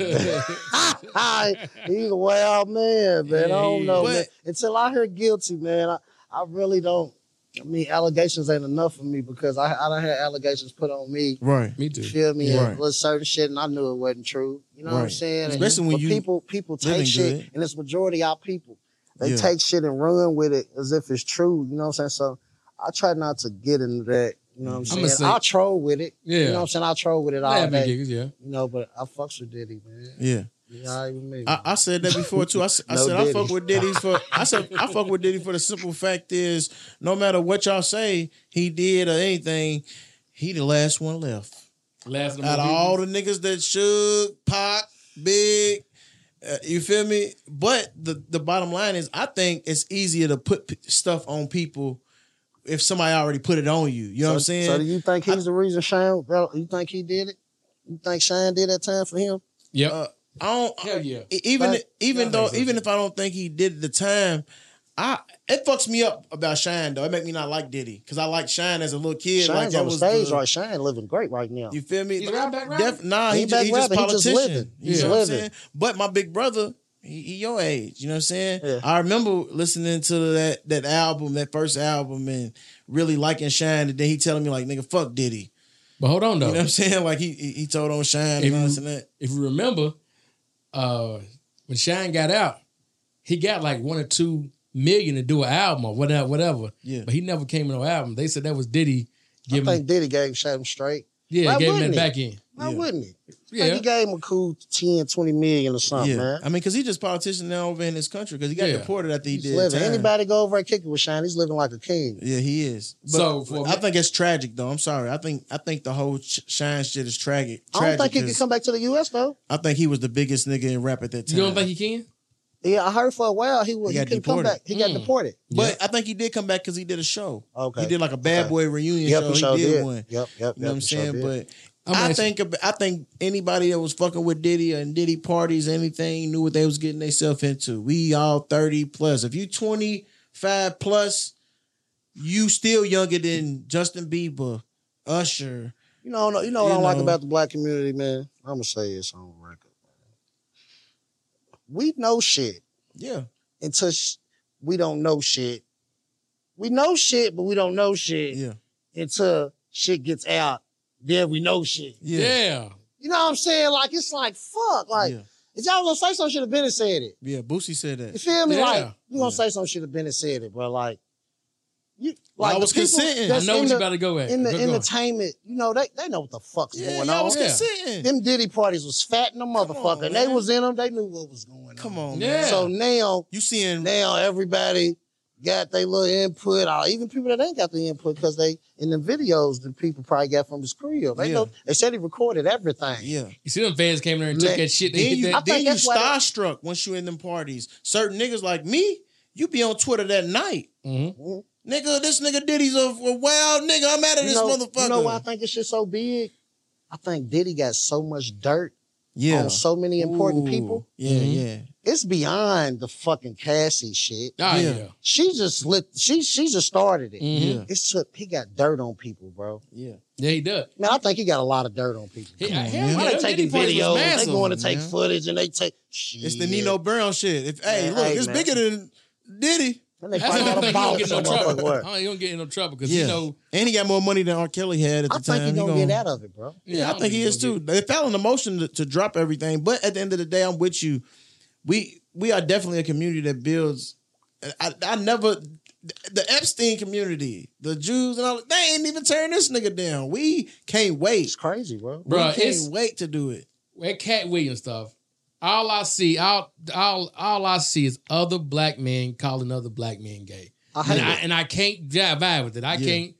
that. He's a wild man, man. I don't Yeah, know, but- man. Until I hear guilty, man, I, I really don't. I mean, allegations ain't enough for me because I, I done had allegations put on me. Right. Me You too. feel me? Yeah. And Right. little certain shit, and I knew it wasn't true. You know what I'm Right. saying? And- Especially when but you people people living take shit, good. and it's majority of our people. They Yeah. take shit and run with it as if it's true. You know what I'm saying? So I try not to get into that. You know what I'm I'ma saying? say- I'll troll with it. Yeah. You know what I'm saying? I'll troll with it all Laughing day. giggles, yeah. You know, but I fucks with Diddy, man. Yeah. Yeah, all right with me. I, I said that before too. I, s- I No said I Diddy. fuck with Diddy for. I said I fuck with Diddy for the simple fact is, no matter what y'all say he did or anything, he the last one left. Last of the Out of movies. all the niggas that should Pac, Big, uh, you feel me? But the the bottom line is, I think it's easier to put p- stuff on people if somebody already put it on you. You know so, what I'm saying? So do you think he's the reason Shane? well, You think he did it? You think Shane did that time for him? Yep. Uh, I don't. Hell yeah. E- Even Right. even I though think so, even too. if I don't think he did at the time, I it fucks me up about Shine though. It make me not like Diddy because I like Shine as a little kid. like Shane's that on the was stage the- right. Shane living great right now. You feel me? He's right back rapping? Def- nah, He he, ju- back he just rapping. He just politician. living. You He's know what I'm living. saying? But my big brother, he, he your age. You know what I'm saying? Yeah. I remember listening to that that album, that first album, and really liking Shine. And then he telling me like, "Nigga, fuck Diddy." But hold on though. You know what I'm saying? Like he he, he told on Shine If and all you- this and that. If you remember, uh, when Shine got out, he got like one or two million to do an album or whatever, whatever. Yeah. But he never came in no album. They said that was Diddy I giving. think Diddy gave Shane straight. yeah, why gave him that wouldn't he? back end. Why Yeah. wouldn't he? I Yeah. think he gave him a cool ten, twenty million or something, Yeah, man. I mean, because he just politician now over in this country because he got Yeah. deported after he He's did living. time. Anybody go over and kick it with Shine, he's living like a king. Yeah, he is. But So, for- I think it's tragic though. I'm sorry. I think I think the whole Sh- Shine shit is tragic. I don't tragic think he can 'cause come back to the U S though. I think he was the biggest nigga in rap at that time. You don't think he can? Yeah, I heard for a while he was He he, got couldn't come deported. back. He got Mm. deported. But I think he did come back because he did a show. Okay. He did like a Bad Okay. Boy reunion Yep, show. he He sure did, did. one. Yep, yep, You know yep, what I'm he sure saying? did. But I'm I gonna think ab- I think anybody that was fucking with Diddy and Diddy parties, anything, knew what they was getting themselves into. We all thirty plus. If you twenty-five plus, you still younger than Justin Bieber, Usher. You know, you know what You I like know. about the black community, man? I'm gonna say this on record. We know shit Yeah. until sh- we don't know shit. We know shit, but we don't know shit Yeah. until shit gets out. Then we know shit. Yeah. Yeah. You know what I'm saying? Like it's like fuck. Like yeah. if y'all gonna say something, should have been and said it. Yeah. Boosie said You that. feel me? Yeah. Like you gonna Yeah. say something, should have been and said it, bro. Like you, Well, like I the was people consenting. I that's know in what the, you about to go at. in the Go- go. entertainment. You know they they know what the fuck's Yeah, going y'all on. was Yeah. consenting. Them Diddy parties was fat in the motherfucker. on, and they man. was in them. They knew what was going on. Come on, Yeah. man. So now, You seeing now everybody got their little input. Or even people that ain't got the input because they in the videos the people probably got from his crib. They Yeah. know they said he recorded everything. Yeah. You see them fans came there and took Man, that shit. They Then hit you, that. I then think you that's why they- starstruck once you in them parties. Certain niggas like me, you be on Twitter that night. Mhm. Nigga, this nigga Diddy's a, a wild nigga. I'm out of You this know, motherfucker. you know why I think this shit so big? I think Diddy got so much dirt yeah. on so many important Ooh. people Yeah, Mhm. yeah. it's beyond the fucking Cassie shit. Oh, yeah. yeah. She just lit. She she just started it. Mm-hmm. Yeah. It's took. He got dirt on people, bro. Yeah. Yeah, he does. Man, I think he got a lot of dirt on people. He, Come on, hell, man. Why yeah, they them taking Diddy points was videos? They massive. going to take man. footage and they take. Shit. It's the Nino Brown shit. If hey, Man, look, hey, it's man. bigger than Diddy. And they That's probably why I got a think he don't ball get in no some trouble. motherfucker. Oh, he don't get in no trouble because Yeah, you know. and he got more money than R. Kelly had at the I think time. he gonna gon- get out of it, bro. Yeah, I, don't think he is gonna too. get- They fell in the motion to, to drop everything, but at the end of the day, I'm with you. We we are definitely a community that builds. I, I never the Epstein community, the Jews and all. They ain't even tearing this nigga down. We can't wait. It's crazy, bro. We Bruh, can't it's- wait to do it. That Cat Williams stuff. All I see, all, all, all I see is other black men calling other black men gay. I hate and, I, it. and I can't jive vibe with it. I Yeah. can't.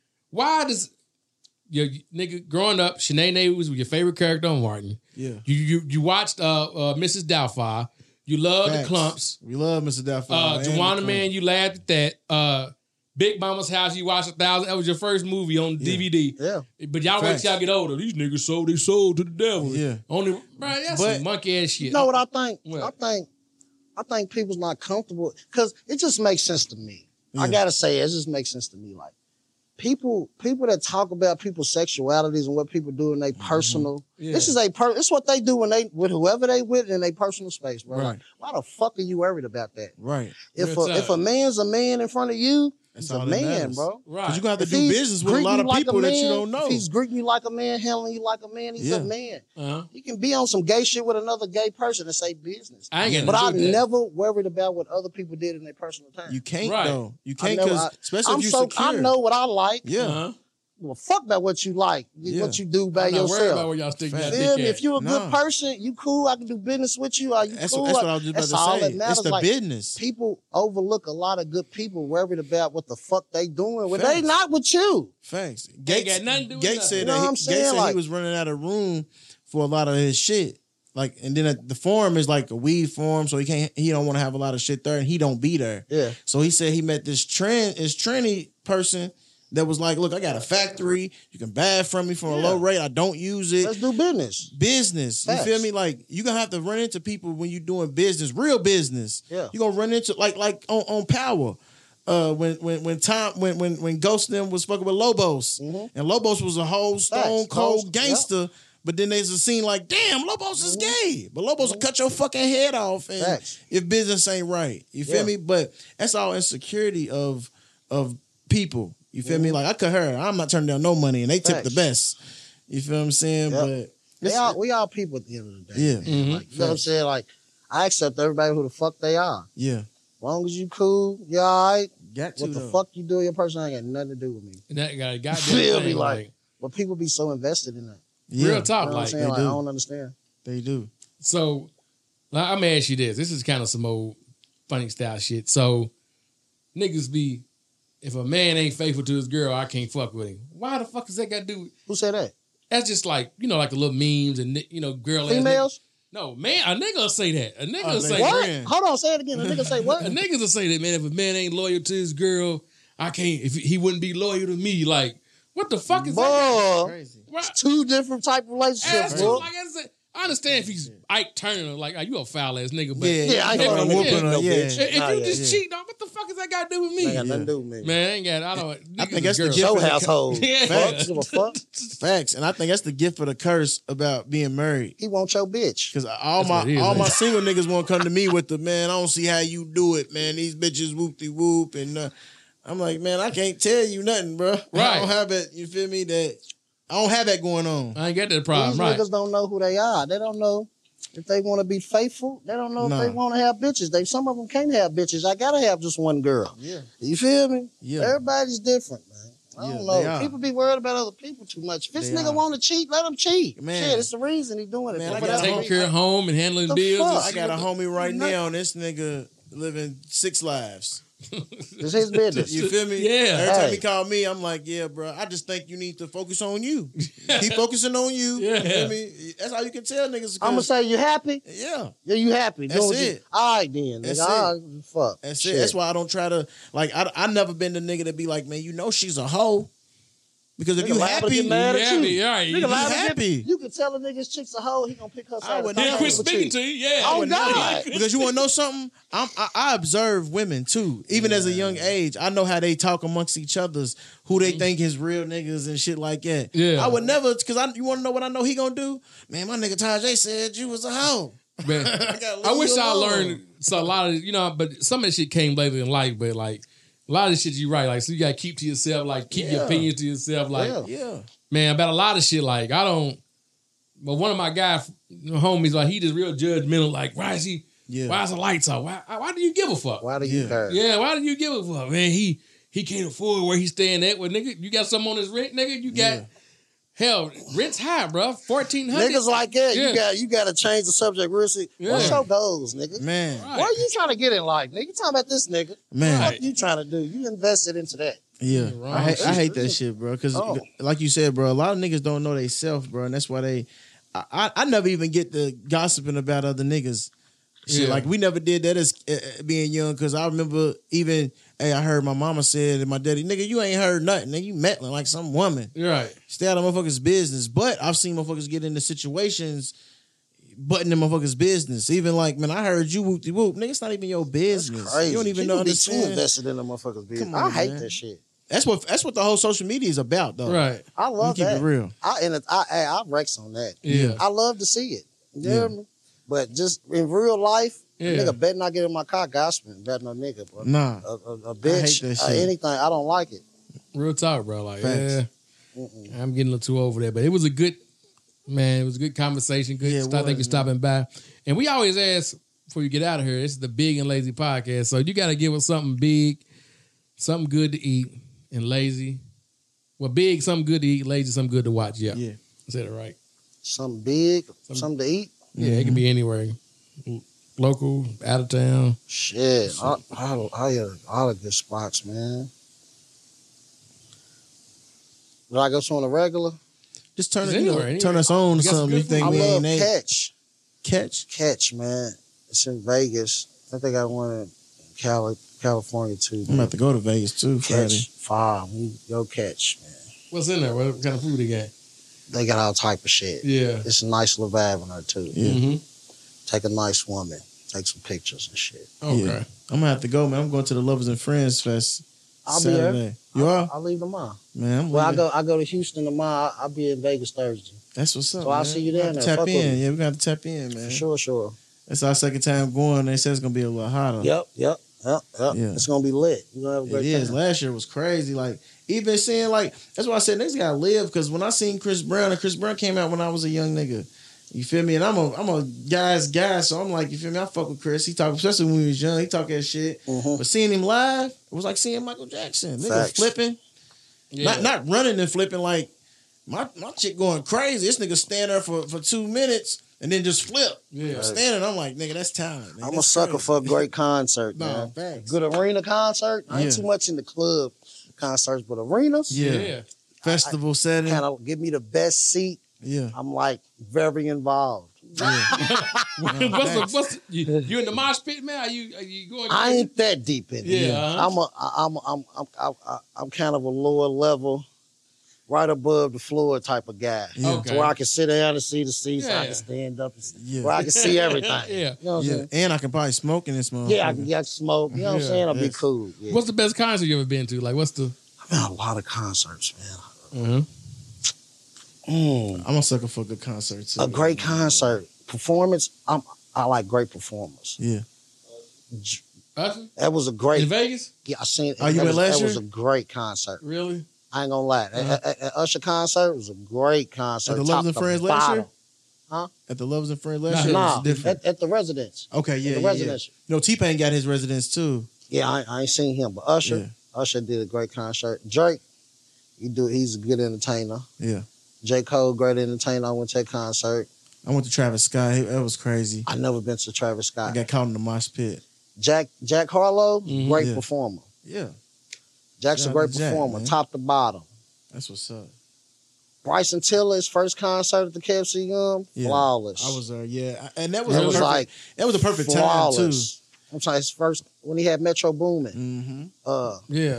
Why does your nigga growing up? Shanae was your favorite character on Martin. Yeah, You you you watched uh, uh Missus Doubtfire. You love Facts. the Clumps. We love Mister Doubtfire. Uh, and the Juwanna Clump. Man, you laughed at that. Uh, Big Mama's House, you watched a thousand. That was your first movie on D V D. Yeah. But y'all wait Facts. till y'all get older. These niggas sold they sold to the devil. Yeah. Only, bro, that's But- some monkey ass shit. You know what I think? What? I think I think people's not comfortable because it just makes sense to me. I Yeah. gotta say, it just makes sense to me. Like people, people that talk about people's sexualities and what people do in their personal. Yeah. This is a per. It's what they do when they with whoever they with in their personal space, bro. Right. Like, why the fuck are you worried about that? Right. If Real a, talk. if a man's a man in front of you, That's he's all a that man, matters. bro. Right. Because you're gonna have to If do he's business with a lot greeting of you like people that you man, don't know. If he's greeting you like a man, handling you like a man, he's Yeah. a man. Uh-huh. He can be on some gay shit with another gay person and say business. I ain't got But nothing I to do with that. never worried about what other people did in their personal time. You can't Right. though. You I can't never- because I- especially I'm if you so secure. I know what I like. Yeah. Uh-huh. Well, fuck about what you like, Yeah. what you do by I'm not worried about yourself. where y'all stick Fact. that Feel dick me? at. If you a good Nah. person, you cool. I can do business with you. Are you That's, cool? what, that's what I was just about That's to all say. that matters. It's the Like, business. people overlook a lot of good people worried about what the fuck they doing when Facts. they not with you. Facts. Ain't Gates, got nothing to do with Gates nothing. said You know that what he, I'm Gates saying? said Like- he was running out of room for a lot of his shit. Like, and then at the forum is like a weed forum, so he can't. He don't want to have a lot of shit there, and he don't be there. Yeah. So he said he met this trend, this trendy person that was like, "Look, I got a factory. You can buy it from me for a Yeah. low rate. I don't use it. Let's do business. Business. You Facts. feel me? Like you gonna have to run into people when you're doing business, real business. Yeah. You gonna run into like like on, on Power. Uh, when when when Tom when when when Ghost and them was fucking with Lobos, Mhm. and Lobos was a whole stone Facts. cold Ghost, gangster. But then there's a scene like, damn, Lobos is gay. But Lobos will cut your fucking head off and Facts. if business ain't right. You feel Yeah. me? But that's all insecurity of of people. You feel me? Like I cut her. I'm not turning down no money, and they tip the Facts. best. You feel what I'm saying? Yep. But They it's- all, we all people at the end of the day. Yeah. man. Mhm. Like, you know what I'm saying? Like, I accept everybody who the fuck they are. yeah, As long as you cool, you all right. got to What the though. fuck you do, your person ain't got nothing to do with me. And that got a goddamn Feel thing, me, like- like, But people be so invested in that. Yeah, real You talk, know what I'm like. saying? they Like, do. I don't understand. they do. So, like, I'm gonna ask you this. This is kind of some old funny style shit. So, niggas be, if a man ain't faithful to his girl, I can't fuck with him. Why the fuck does that got to do? with- Who said that? That's just like, you know, like the little memes and you know, girl ass Females? niggas. No, man, a nigga will say that. A nigga Oh, will they say what? that. What? friend. Hold on, say it again. The nigga say what? A niggas will say that, man. If a man ain't loyal to his girl, I can't. If he wouldn't be loyal to me, like, what the fuck is that? Boy, Crazy. Right. it's two different type of relationships, That's bro. too, like I said, I understand if he's Ike Turner, like, oh, you a foul ass nigga, but Yeah, Yeah, I ain't if, gonna if- whoop if- her, no yeah. bitch. if Nah, you yeah, just yeah. cheat, dog, what the fuck is that got to do with me? Ain't got Yeah. nothing to do with me. Man, I ain't got. I don't. I niggas think that's the girls. gift Show of the- household. Yeah. Fuck, give a fuck. Facts, and I think that's the gift for the curse about being married. He want your bitch. Because all That's my what it is, all man. my single niggas want to come to me with the man. I don't see how you do it, man. These bitches whoop de whoop, and uh, I'm like, man, I can't tell you nothing, bro. I Right. don't have it. You feel me? That I don't have that going on. I ain't got that problem, These right? niggas don't know who they are. They don't know if they want to be faithful. They don't know Nah. if they want to have bitches. They some of them can't have bitches. I gotta have just one girl. Yeah, You feel me? yeah. Everybody's different, man. I Yeah, don't they know. are. People be worried about other people too much. If this They nigga are. want to cheat, let him cheat. Man. Shit, it's the reason he doing it. Man, for. I But got that's a Taking the care of home and handling The bills. and fuck? I shit. got a homie right Nothing. now, and this nigga living six lives. It's his business. You feel me? Yeah. Every time Hey. he call me, I'm like, yeah, bro. I just think you need to focus on you. Keep focusing on you. Yeah. You feel me? That's how you can tell niggas. I'm gonna say you happy. yeah. Yeah, you happy. That's Doing what you- it. All right, then. That's nigga. it. All right, fuck. That's Shit. it. That's why I don't try to like. I I never been the nigga to be like, man, you know she's a hoe. Because if Nigga you liable to happy, get mad You at happy, you. right. Nigga You liable to happy. get- You can tell a nigga's chick's a hoe, he gonna pick her side. would of the never thing Quit with speaking you. to you, yeah. Oh, would God. because you want to know something? I'm, I, I observe women too, even as a young age. I know how they talk amongst each others, who they think is real niggas and shit like that. Yeah. I would never, because I, you want to know what I know he gonna do? Man, my nigga Tajay said you was a hoe. Man, gotta leave I wish you I alone. learned so a lot of you know, but some of the shit came later in life. But like a lot of the shit you right, like so you gotta keep to yourself, like keep your Yeah. opinions to yourself. Like Yeah. Yeah. man, about a lot of shit. Like I don't. But one of my guy homies, like he just real judgmental. Like why is he? Yeah. Why is the lights off? Why? Why do you give a fuck? Why do you Yeah. care? Yeah, why do you give a fuck, man? He he can't afford where he's staying at. Well, nigga, you got something on his rent, nigga. You got Yeah. hell rent's high, bro. Fourteen hundred. Niggas like that, Yeah. you got you got to change the subject real quick. What's Yeah. your goals, nigga? Man, Right. What are you trying to get in life, nigga? You talking about this nigga? man. What you trying to do? You invested into that. Yeah, wrong. I hate, I hate that shit, bro. Because, Oh. like you said, bro, a lot of niggas don't know they self, bro, and that's why they. I, I, I never even get the gossiping about other niggas. Shit, Yeah. like we never did that as uh, being young. Because I remember even, hey, I heard my mama said and my daddy, nigga, you ain't heard nothing. Nigga, you meddling like some woman. You're right. Stay out of motherfuckers' business. But I've seen motherfuckers get into situations. Butting in motherfuckers' business. Even like, man, I heard you whoop de whoop. Nigga, it's not even your business. Crazy. You don't even People know be too understand. invested in the motherfuckers' business. Come on, I hate man. that shit. That's what that's what the whole social media is about, though. Right. I Let me love keep that. it real. I and it, I, I I Rex on that. Yeah. I love to see it. You Yeah. hear me? But just in real life, Yeah. a nigga better not get in my car gossiping about no nigga, bro. Nah. A, a, a hate bitch, that uh, shit. anything. I don't like it. Real talk, bro. Like, Facts. yeah, I'm getting a little too over there, but it was a good, man. It was a good conversation. Good Yeah, it stuff. Thank you was, for stopping by. And we always ask before you get out of here. This is the Big and Lazy Podcast, so you got to give us something big, something good to eat, and lazy. Well, big, something good to eat, lazy, something good to watch. Yeah, Yeah. I said it right. Something big, something to eat. Yeah, it can be anywhere, local, out of town. Shit, I, I, I, uh, all the good spots, man. Did I go to on a regular? Just turn It's it, you know, anywhere, anywhere. turn us on You to got some something. You good think I we love ain't ate. Catch. Catch? Catch, man. It's in Vegas. I think I won in Cali, California too. I'm about to go to Vegas too Friday. Catch five. We go catch, man. What's in there? What kind of food they got? They got all type of shit. Yeah. It's a nice little vibe in there too. Yeah. Mm-hmm. Take a nice woman. Take some pictures and shit. Okay. Yeah. I'm gonna have to go, man. I'm going to the Lovers and Friends Fest I'll be there. Saturday. You are? I'll leave tomorrow. Man, I'm Well, I leaving. go I go to Houston tomorrow. I'll be in Vegas Thursday. That's what's up. So I'll man. see you We there got to then. Tap Fuck with in. me. Yeah, we got to tap in, man. For sure, sure. That's our second time going. They said it's gonna be a little hotter. Yep, yep, yep, yep. Yeah. It's gonna be lit. We're gonna have a It great is. time. Last year was crazy. Like even seeing like that's why I said niggas gotta live. Because when I seen Chris Brown and Chris Brown came out when I was a young nigga, you feel me? And I'm a I'm a guy's guy, so I'm like, you feel me? I fuck with Chris. He talk, especially when he was young. He talk that shit. Mhm. But seeing him live, it was like seeing Michael Jackson. Nigga Facts. flipping, Yeah. not not running and flipping. Like my my chick going crazy. This nigga stand there for for two minutes and then just flip. Yeah. Standing, I'm like, nigga, that's talent. Nigga. I'm a That's sucker crazy. for a great concert, Nah, man. facts. Good arena concert. I ain't Yeah. too much in the club concerts, but arenas, Yeah. Yeah. Festival setting. kind of give me the best seat. Yeah. I'm like very involved. what's the, what's the, you, you in the mosh pit, man? Are you are you going? I crazy? ain't that deep in it. Yeah, uh-huh. I'm a, I'm, I'm, I'm, I'm, I'm, I'm kind of a lower level, right above the floor type of guy. Yeah. Okay. To where I can sit down and see the seats, I Yeah. can stand up, and see, Yeah. where I can see everything. Yeah. You know what I'm Yeah. saying? And I can probably smoke in this motherfucker. Yeah, I can get smoke. You know what I'm Yeah, saying? I'll be yes. cool. Yeah. What's the best concert you ever been to? Like, what's the? I've been a lot of concerts, man. Uh-huh. Mm, I'm a sucker for good concerts. too. a great concert performance. I'm, I like great performers. Yeah. J- Usher? That was a In great. Vegas? Yeah, I seen. Oh, you that went was, last That was year? a great concert. Really? I ain't gonna lie. Uh-huh. At, at Usher concert was a great concert. At the top Lovers and to Friends last year? bottom. At the Lovers and Friends last Nah, year, it Nah, was different. at, at the residence. Okay, yeah, the yeah, yeah. residence. No, T-Pain got his residence too. Yeah, I, I ain't seen him, but Usher, Yeah. Usher did a great concert. Drake, he do. He's a good entertainer. Yeah. J. Cole, great entertainer. I went to that concert. I went to Travis Scott. He- That was crazy. I never been to Travis I Scott. got caught in the mosh pit. Jack Jack Harlow, Mhm. great Yeah. performer. Yeah, Jack's Shout a out great to Jack, performer, man. top to bottom. that's what's up. Bryson Tiller, his first concert at the K F C Young, Yeah. flawless. I was there, yeah, and that was That a was perfect, like that was a perfect time too. flawless. I'm sorry, his first when he had Metro Boomin. Mm-hmm. Uh, Yeah.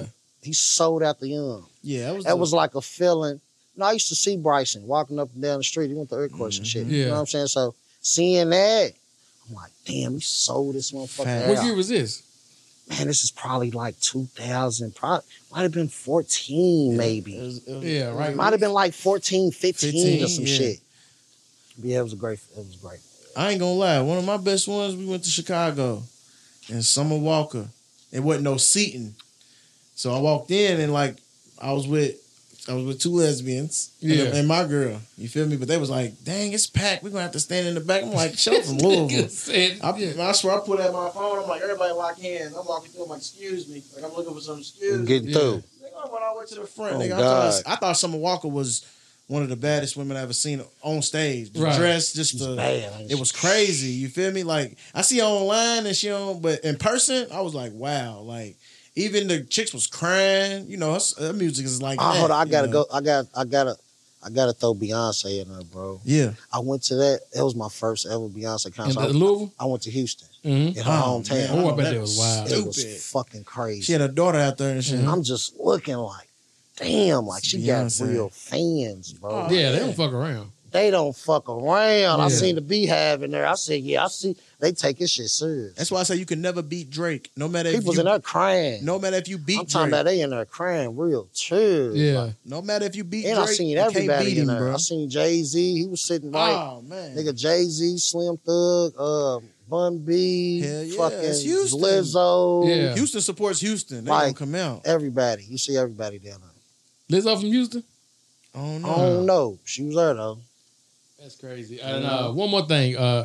he sold out the Young. Yeah, that was That the, was like a feeling. You know, I used to see Bryson walking up and down the street. He went to Earthquakes and shit. Yeah. You know what I'm saying? So seeing that, I'm like, damn, he sold this motherfucker Fact. out. What year was this? Man, this is probably like two thousand. Probably might have been fourteen, maybe. It was, it was, Yeah, right. Might have been like fourteen, fifteen, fifteen, or some yeah. shit. Yeah, it was a great. It was great. I ain't gonna lie. One of my best ones, we went to Chicago and Summer Walker. It wasn't no seating. So I walked in and like I was with I was with two lesbians and, Yeah. and my girl. You feel me? But they was like, dang, it's packed. We're gonna have to stand in the back. I'm like, shut up from Louisville. Said, I, yeah. I swear I put out my phone. I'm like, everybody lock hands. I'm walking through. I'm like, excuse me. Like I'm looking for some excuse me. Getting Yeah. through. Nigga, I went all the way to the front. Oh, nigga, I, God. thought, I thought Summer Walker was one of the baddest women I ever seen on stage. The Right. dress, just She's the bad. ain't it she? was crazy. You feel me? Like I see her online and she on, but in person, I was like, wow. Like even the chicks was crying. You know, her, her music is like. Oh, that, hold on. I you gotta know? go. I got. I gotta. I gotta throw Beyonce in there, bro. Yeah. I went to that. That was my first ever Beyonce In concert. the I, Louisville? I went to Houston Mm-hmm. in her Oh, hometown. man. Oh, I bet that that was wild. It Stupid. was fucking crazy. She had a daughter out there and shit. Mhm. I'm just looking like, damn, like she Beyonce. got real fans, bro. Oh, Yeah, they yeah. don't fuck around. They don't fuck around. I Yeah. seen the Beehive in there. I said, yeah, I see. They take this shit serious. That's why I say you can never beat Drake. No matter if People's you, in there crying. no matter if you beat I'm talking Drake. about they in there crying real too. Yeah. Like, No matter if you beat and Drake, I seen you can't everybody beat in him, there. bro. I seen Jay Z. He was sitting right. Oh man, Nigga, Jay Z, Slim Thug, uh, Bun B, Hell yeah, fucking it's Houston. Lizzo. Yeah. Houston supports Houston. They Like, gonna come out. Everybody. You see everybody down there. Lizzo from Houston? I don't I know. don't know. She was there though. That's crazy. And uh, one more thing. Uh,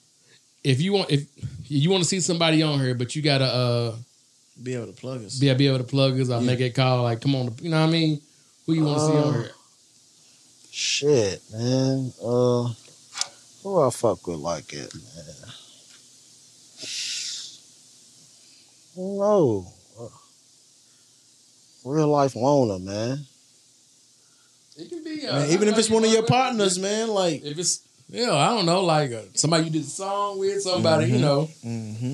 if you want if you want to see somebody on here, but you gotta uh, Be able to plug us. be, be able to plug us, I'll Yeah. make a call. Like, come on, you know what I mean? Who you want to see on Uh, here? Shit, man. Uh, who I fuck with like it, man? I don't know. Uh, Real life loner, man. It can be Man, even if it's one of your partners, man, like If it's yeah, I don't know, like uh, somebody you did a song with, somebody you know. mm-hmm.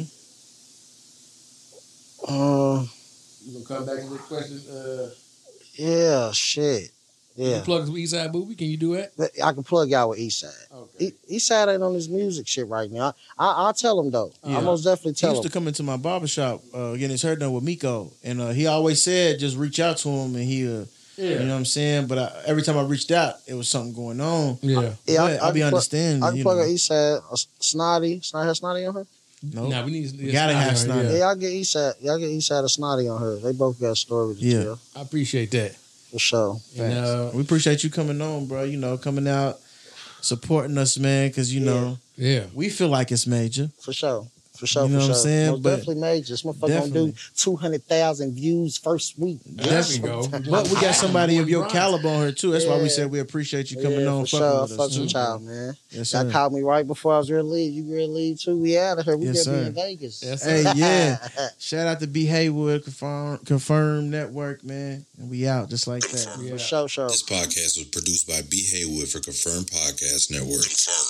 Uh, You gonna come back to this question? Uh, yeah, shit. you Yeah, plug us with Eastside Booby. Can you do that? But I can plug y'all with Eastside. Okay. E- Eastside ain't on his music shit right now. I, I, I'll tell him though. Yeah. I most definitely He tell used him. to come into my barbershop, uh, getting his hair done with Miko, and uh, he always said just reach out to him, and he, uh, Yeah. you know what I'm saying. But I, every time I reached out, it was something going on. Yeah. Yeah, But I, be can plug- understanding. I can you plug know. her Eastside. Uh, Snotty. Snotty has Snotty on her? No, Nah, we need. We gotta have Snotty. Yeah, Yeah. y'all get Eastside. Y'all get Eastside and Snotty on her. They both got stories to Yeah. tell. I appreciate that. For sure. And, uh, we appreciate you coming on, bro. You know, coming out, supporting us, man. Because you know, yeah. we feel like it's major. For sure. For sure. You know for what I'm sure. saying? Most But definitely major. This motherfucker gonna definitely. do two hundred thousand views first week. There we go. But we got somebody of your caliber on here too. That's why we Yeah. said we appreciate you coming yeah, on, for fucking sure. I with fuck us. with too. y'all, man. Yes, Y'all sir. called me right before I was ready to leave. You ready to leave too? We out of here. We Yes, gotta be sir. in Vegas. Yes, Hey, yeah. Shout out to B Haywood Confirm Confirm Network, man. And we out just like that. Yeah. For sure, sure. This podcast was produced by B Haywood for Confirmed Podcast Network.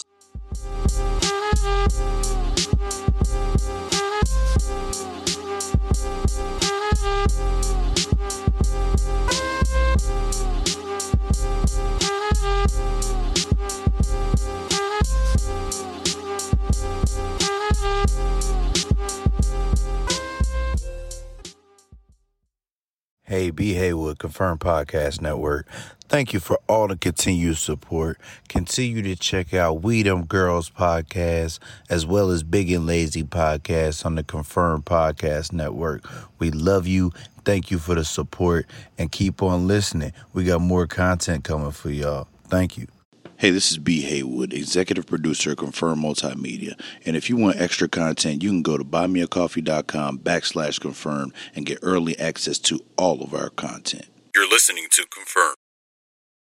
Hey, B Haywood Confirmed Podcast Network. Thank you for all the continued support. Continue to check out We Them Girls podcast as well as Big and Lazy podcast on the Confirmed Podcast Network. We love you. Thank you for the support and keep on listening. We got more content coming for y'all. Thank you. Hey, this is B Haywood, executive producer of Confirm Multimedia. And if you want extra content, you can go to buymeacoffee.com backslash confirm and get early access to all of our content. You're listening to Confirm.